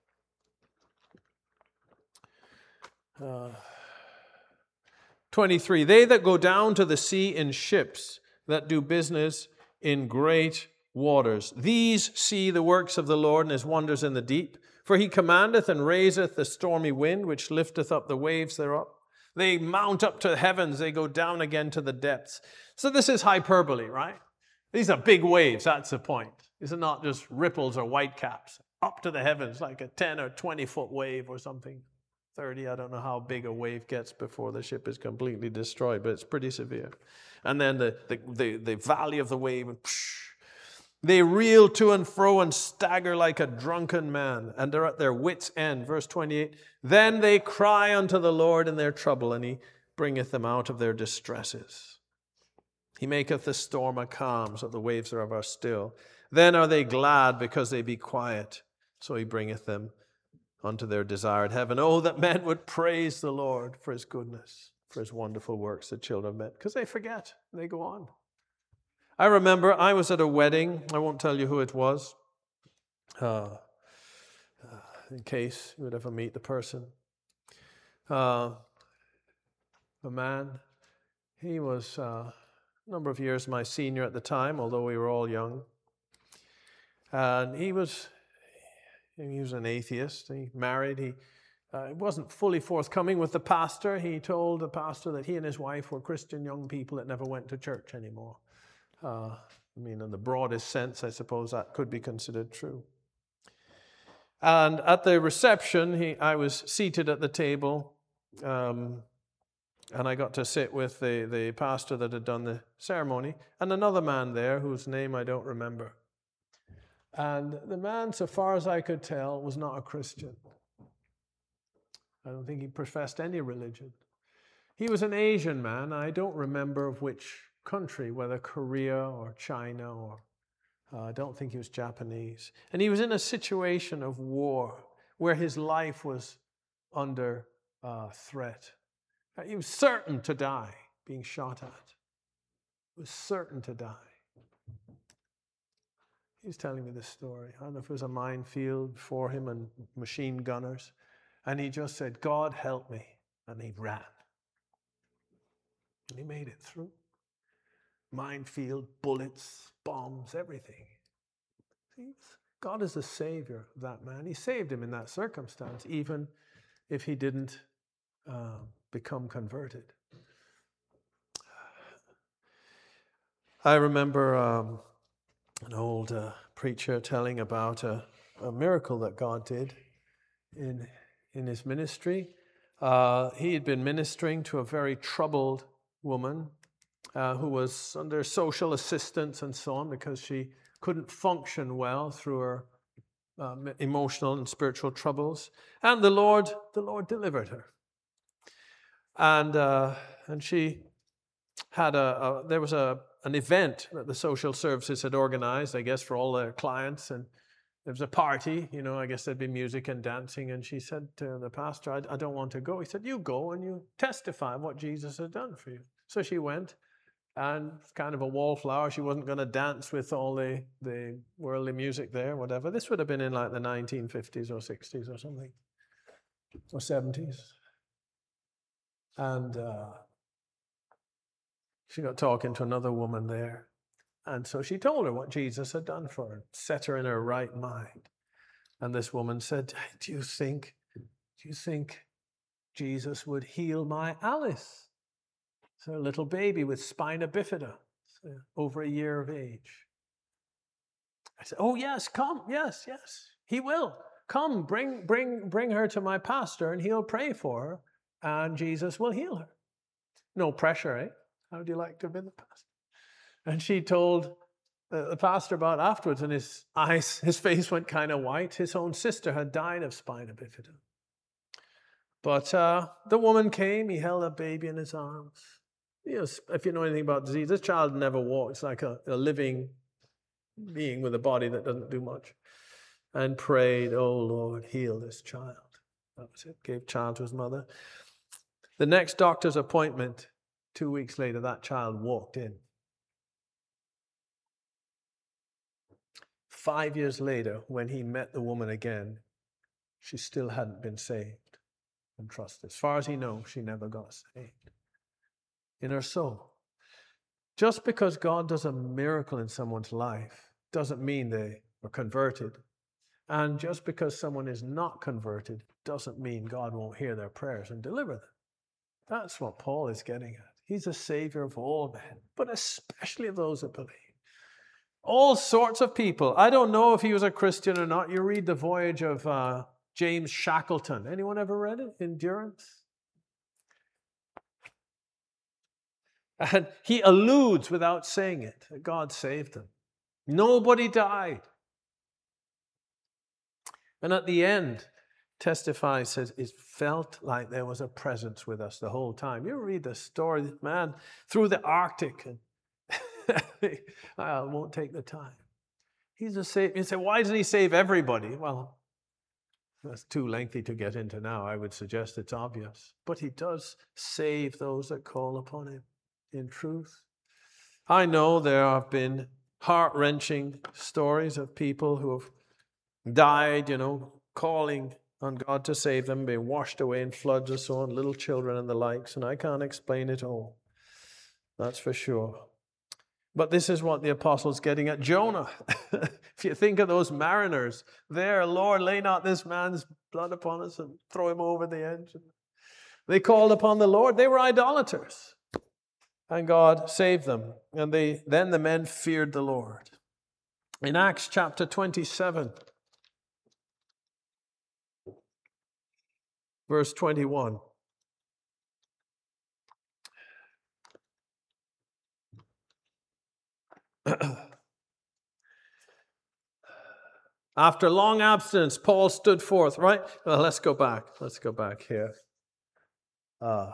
[SPEAKER 1] Uh, twenty-three. They that go down to the sea in ships, that do business in great waters, these see the works of the Lord and his wonders in the deep. For he commandeth and raiseth the stormy wind, which lifteth up the waves thereof. They mount up to the heavens, they go down again to the depths. So this is hyperbole, right? These are big waves, that's the point. These are not just ripples or whitecaps. Up to the heavens, like a ten or twenty foot wave or something. thirty, I don't know how big a wave gets before the ship is completely destroyed, but it's pretty severe. And then the, the, the, the valley of the wave, psh, they reel to and fro and stagger like a drunken man, and they're at their wits' end. Verse twenty-eight, then they cry unto the Lord in their trouble, and he bringeth them out of their distresses. He maketh the storm a calm, so the waves thereof are still. Then are they glad because they be quiet, so he bringeth them unto their desired heaven. Oh, that men would praise the Lord for his goodness, for his wonderful works, the children of men, because they forget, they go on. I remember I was at a wedding. I won't tell you who it was, uh, uh, in case you would ever meet the person. Uh, a man, he was uh, a number of years my senior at the time, although we were all young. And he was, he was an atheist. He married. He uh, wasn't fully forthcoming with the pastor. He told the pastor that he and his wife were Christian young people that never went to church anymore. Uh, I mean, in the broadest sense, I suppose that could be considered true. And at the reception, he, I was seated at the table, um, and I got to sit with the, the pastor that had done the ceremony, and another man there whose name I don't remember. And the man, so far as I could tell, was not a Christian. I don't think he professed any religion. He was an Asian man. I don't remember of which country, whether Korea or China, or uh, I don't think he was Japanese. And he was in a situation of war where his life was under uh, threat. He was certain to die, being shot at. He was certain to die. He was telling me this story. I don't know if it was a minefield for him and machine gunners. And he just said, God help me. And he ran. And he made it through. Minefield, bullets, bombs, everything. See, God is the Savior of that man. He saved him in that circumstance, even if he didn't uh, become converted. I remember um, an old uh, preacher telling about a, a miracle that God did in, in his ministry. Uh, he had been ministering to a very troubled woman uh, who was under social assistance and so on because she couldn't function well through her uh, emotional and spiritual troubles. And the Lord, the Lord delivered her. And uh, and she had a, a there was a an event that the social services had organized, I guess, for all their clients, and there was a party, you know, I guess there'd be music and dancing, and she said to the pastor, I, I don't want to go. He said, you go and you testify what Jesus had done for you. So she went, and kind of a wallflower, she wasn't going to dance with all the, the worldly music there, whatever. This would have been in like the nineteen fifties or sixties or something, or seventies. And uh, she got talking to another woman there. And so she told her what Jesus had done for her, set her in her right mind. And this woman said, do you think, do you think Jesus would heal my Alice? So a little baby with spina bifida, so over a year of age. I said, oh yes, come, yes, yes, he will. Come, bring, bring, bring her to my pastor and he'll pray for her and Jesus will heal her. No pressure, eh? How would you like to have been the pastor? And she told the pastor about afterwards, and his eyes, his face went kind of white. His own sister had died of spina bifida. But uh, the woman came, he held a baby in his arms. You know, if you know anything about disease, this child never walked. It's like a, a living being with a body that doesn't do much. And prayed, oh Lord, heal this child. That was it. Gave child to his mother. The next doctor's appointment, two weeks later, that child walked in. Five years later, when he met the woman again, she still hadn't been saved and trusted. As far as he knows, she never got saved in her soul. Just because God does a miracle in someone's life doesn't mean they are converted. And just because someone is not converted doesn't mean God won't hear their prayers and deliver them. That's what Paul is getting at. He's a savior of all men, but especially of those that believe. All sorts of people. I don't know if he was a Christian or not. You read the voyage of uh, James Shackleton. Anyone ever read it? Endurance? And he alludes without saying it that God saved him. Nobody died. And at the end, testifies, says, it felt like there was a presence with us the whole time. You read the story, man, through the Arctic. And I won't take the time. He's a savior. You say, why doesn't he save everybody? Well, that's too lengthy to get into now. I would suggest it's obvious. But he does save those that call upon him in truth. I know there have been heart-wrenching stories of people who have died, you know, calling on God to save them, being washed away in floods and so on, little children and the likes, and I can't explain it all. That's for sure. But this is what the apostle's getting at. Jonah, if you think of those mariners there, Lord, lay not this man's blood upon us and throw him over the edge. They called upon the Lord. They were idolaters. And God saved them. And they then the men feared the Lord. In Acts chapter twenty-seven, verse twenty-one. After long abstinence, Paul stood forth, right? Well, let's go back. Let's go back here. Uh,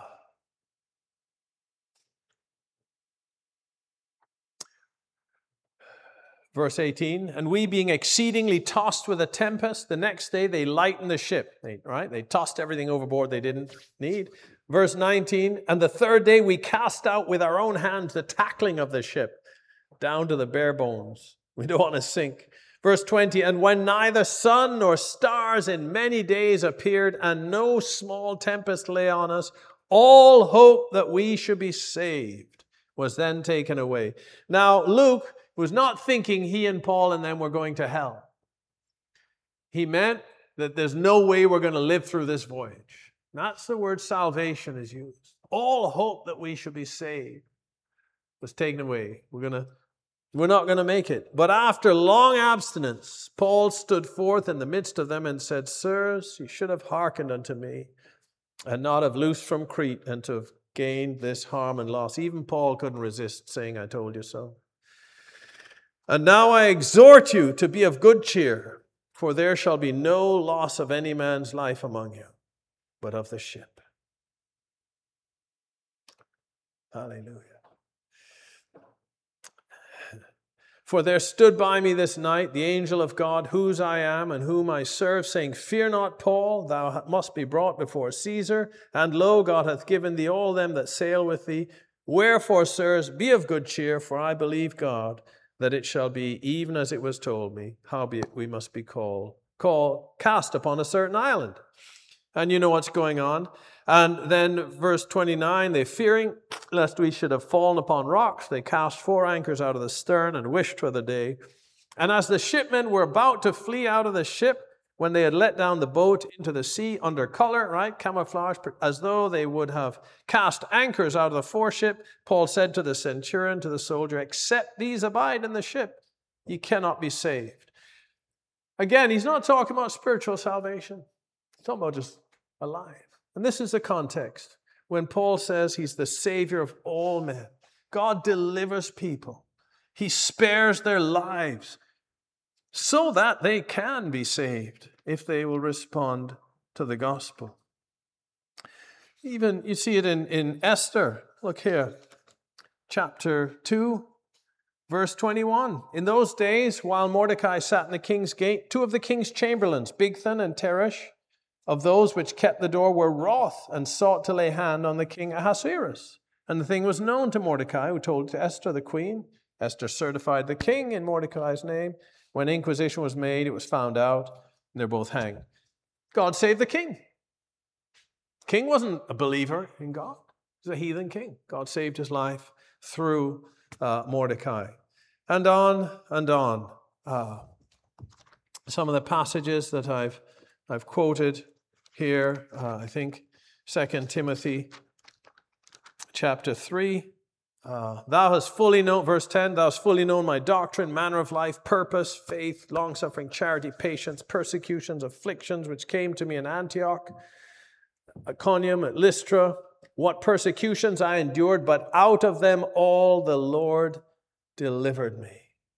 [SPEAKER 1] verse eighteen, and we being exceedingly tossed with a tempest, the next day they lightened the ship, they, right? They tossed everything overboard they didn't need. Verse nineteen, and the third day we cast out with our own hands the tackling of the ship, down to the bare bones. We don't want to sink. Verse twenty, and when neither sun nor stars in many days appeared, and no small tempest lay on us, all hope that we should be saved was then taken away. Now, Luke was not thinking he and Paul and them were going to hell. He meant that there's no way we're going to live through this voyage. That's the word salvation is used. All hope that we should be saved was taken away. We're going to We're not going to make it. But after long abstinence, Paul stood forth in the midst of them and said, sirs, you should have hearkened unto me, and not have loosed from Crete, and to have gained this harm and loss. Even Paul couldn't resist saying, I told you so. And now I exhort you to be of good cheer, for there shall be no loss of any man's life among you, but of the ship. Hallelujah. For there stood by me this night the angel of God, whose I am and whom I serve, saying, fear not, Paul, thou must be brought before Caesar. And lo, God hath given thee all them that sail with thee. Wherefore, sirs, be of good cheer, for I believe God, that it shall be even as it was told me. Howbeit we must be called, called, cast upon a certain island. And you know what's going on. And then verse twenty-nine, they fearing lest we should have fallen upon rocks, they cast four anchors out of the stern and wished for the day. And as the shipmen were about to flee out of the ship, when they had let down the boat into the sea under color, right, camouflage, as though they would have cast anchors out of the foreship, Paul said to the centurion, to the soldier, except these abide in the ship, ye cannot be saved. Again, he's not talking about spiritual salvation. He's talking about just alive. And this is the context when Paul says he's the Savior of all men. God delivers people. He spares their lives so that they can be saved if they will respond to the gospel. Even you see it in, in Esther. Look here, chapter two, verse twenty-one. In those days, while Mordecai sat in the king's gate, two of the king's chamberlains, Bigthan and Teresh, of those which kept the door, were wroth and sought to lay hand on the king Ahasuerus. And the thing was known to Mordecai, who told to Esther the queen. Esther certified the king in Mordecai's name. When inquisition was made, it was found out, and they're both hanged. God saved the king. King wasn't a believer in God. He was a heathen king. God saved his life through uh, Mordecai. And on and on. Uh, some of the passages that I've I've quoted here, uh, I think Second Timothy chapter three. Uh, thou hast fully known, verse ten, thou hast fully known my doctrine, manner of life, purpose, faith, long-suffering, charity, patience, persecutions, afflictions, which came to me in Antioch, Iconium, at Lystra, what persecutions I endured, but out of them all the Lord delivered me.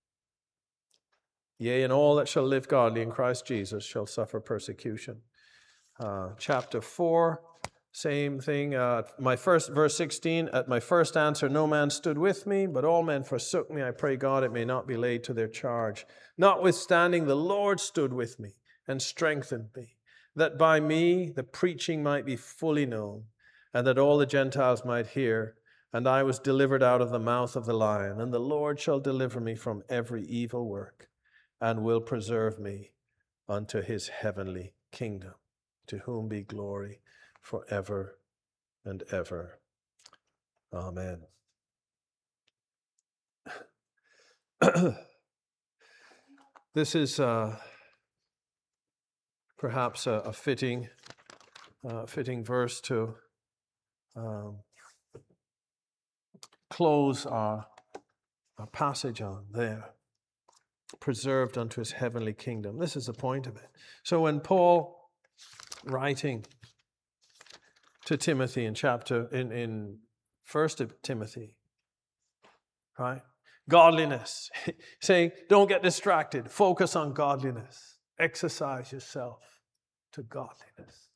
[SPEAKER 1] Yea, and all that shall live godly in Christ Jesus shall suffer persecution. Uh, chapter four, same thing. Uh, my first, verse sixteen, at my first answer no man stood with me, but all men forsook me. I pray God it may not be laid to their charge. Notwithstanding, the Lord stood with me and strengthened me, that by me the preaching might be fully known, and that all the Gentiles might hear. And I was delivered out of the mouth of the lion, and the Lord shall deliver me from every evil work, and will preserve me unto his heavenly kingdom, to whom be glory forever and ever. Amen. This is uh, perhaps a, a fitting, uh, fitting verse to um, close our, our passage on there. Preserved unto his heavenly kingdom. This is the point of it. So when Paul, writing to Timothy in chapter, in, in First Timothy, right? Godliness. Saying, don't get distracted. Focus on godliness. Exercise yourself to godliness.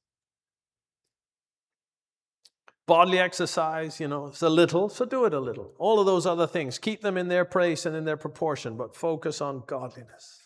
[SPEAKER 1] Bodily exercise, you know, it's a little, so do it a little. All of those other things, keep them in their place and in their proportion, but focus on godliness.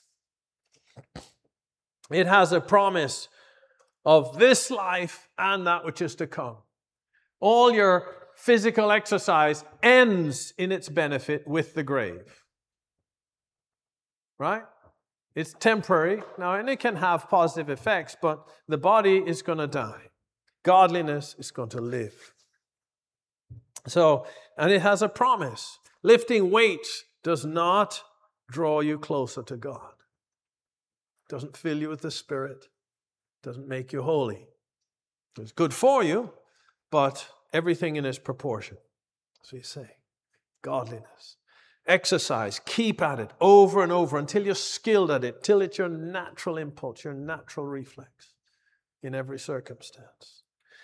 [SPEAKER 1] It has a promise of this life and that which is to come. All your physical exercise ends in its benefit with the grave. Right? It's temporary now, and it can have positive effects, but the body is going to die. Godliness is going to live. So, and it has a promise. Lifting weights does not draw you closer to God. Doesn't fill you with the Spirit. Doesn't make you holy. It's good for you, but everything in its proportion. So you say, godliness. Exercise, keep at it over and over until you're skilled at it, till it's your natural impulse, your natural reflex in every circumstance.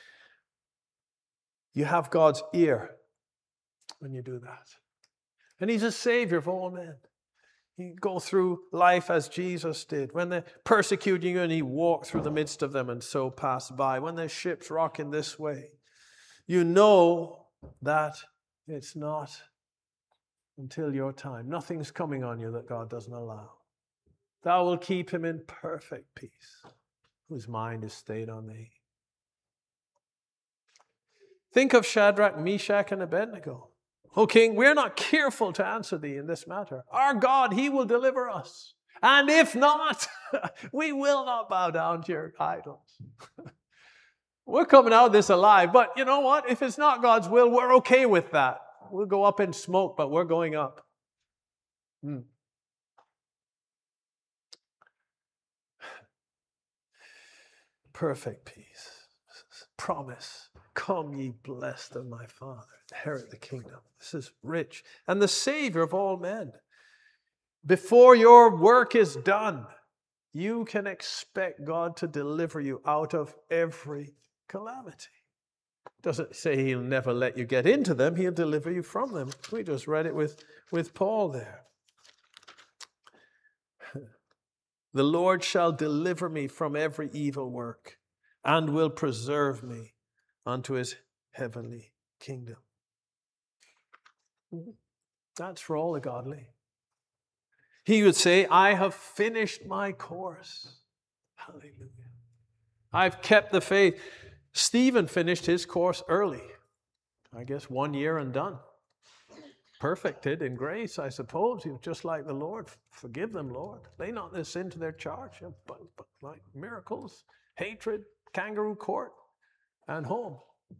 [SPEAKER 1] You have God's ear when you do that. And he's a savior of all men. You go through life as Jesus did. When they're persecuting you and he walked through the midst of them and so passed by. When their ships rock in this way, you know that it's not until your time. Nothing's coming on you that God doesn't allow. Thou will keep him in perfect peace, whose mind is stayed on thee. Think of Shadrach, Meshach, and Abednego. O king, we're not careful to answer thee in this matter. Our God, he will deliver us. And if not, we will not bow down to your idols. We're coming out of this alive, but you know what? If it's not God's will, we're okay with that. We'll go up in smoke, but we're going up. Hmm. Perfect peace. Promise. Come ye blessed of my Father, inherit the kingdom. This is rich. And the Savior of all men. Before your work is done, you can expect God to deliver you out of every calamity. Doesn't say he'll never let you get into them. He'll deliver you from them. We just read it with, with Paul there. The Lord shall deliver me from every evil work and will preserve me unto his heavenly kingdom. That's for all the godly. He would say, I have finished my course. Hallelujah. I've kept the faith. Stephen finished his course early. I guess one year and done. Perfected in grace, I suppose. He was just like the Lord. Forgive them, Lord. Lay not this sin to their charge. But, but like miracles, hatred, kangaroo court, and home.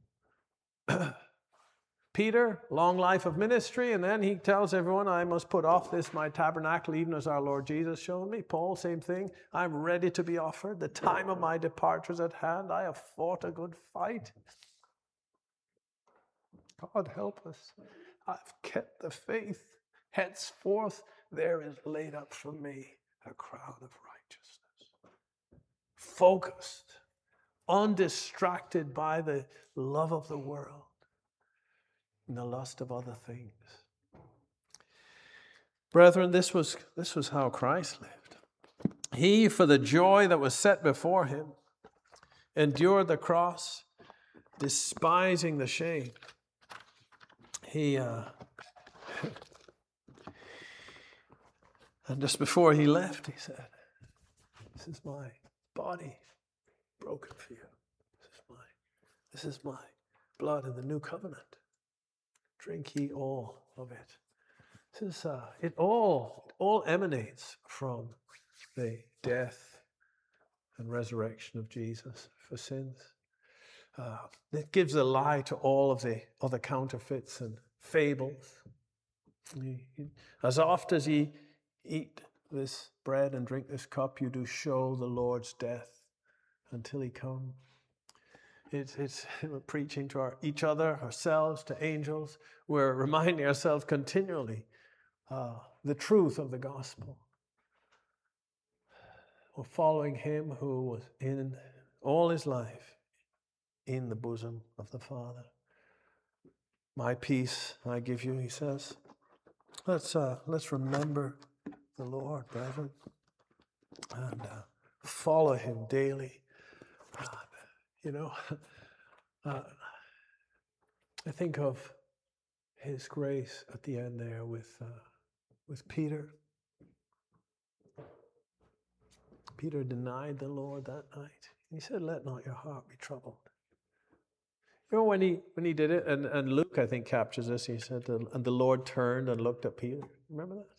[SPEAKER 1] Peter, long life of ministry, and then he tells everyone, I must put off this my tabernacle, even as our Lord Jesus showed me. Paul, same thing. I'm ready to be offered. The time of my departure is at hand. I have fought a good fight. God help us. I've kept the faith. Henceforth, there is laid up for me a crown of righteousness. Focused, undistracted by the love of the world and the lust of other things. Brethren, this was, this was how Christ lived. He, for the joy that was set before him, endured the cross, despising the shame. He, uh, and just before he left, he said, this is my body broken for you. This is my, this is my blood in the new covenant. Drink ye all of it. This is, uh, it all, it all emanates from the death and resurrection of Jesus for sins. Uh, it gives a lie to all of the other counterfeits and fables. As oft as ye eat this bread and drink this cup, you do show the Lord's death until he come. It's, it's we're preaching to our, each other, ourselves, to angels. We're reminding ourselves continually uh, the truth of the gospel. We're following him who was in all his life in the bosom of the Father. My peace I give you, he says. Let's uh, let's remember the Lord, brethren, and uh, follow him daily. Uh, you know, uh, I think of his grace at the end there with uh, with Peter. Peter denied the Lord that night. He said, "Let not your heart be troubled." You know, when he when he did it, and, and Luke, I think, captures this, he said, and the Lord turned and looked at Peter. Remember that?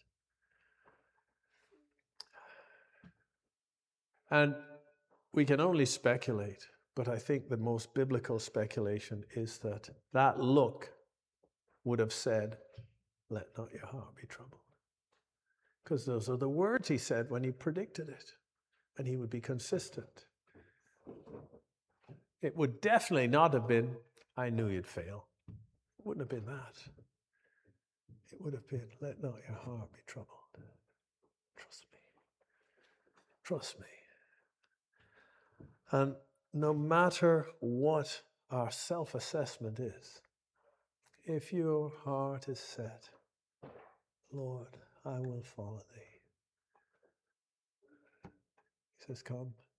[SPEAKER 1] And we can only speculate, but I think the most biblical speculation is that that look would have said, let not your heart be troubled. Because those are the words he said when he predicted it, and he would be consistent. It would definitely not have been, I knew you'd fail. It wouldn't have been that. It would have been, let not your heart be troubled. Trust me. Trust me. And no matter what our self-assessment is, if your heart is set, Lord, I will follow thee. He says, come.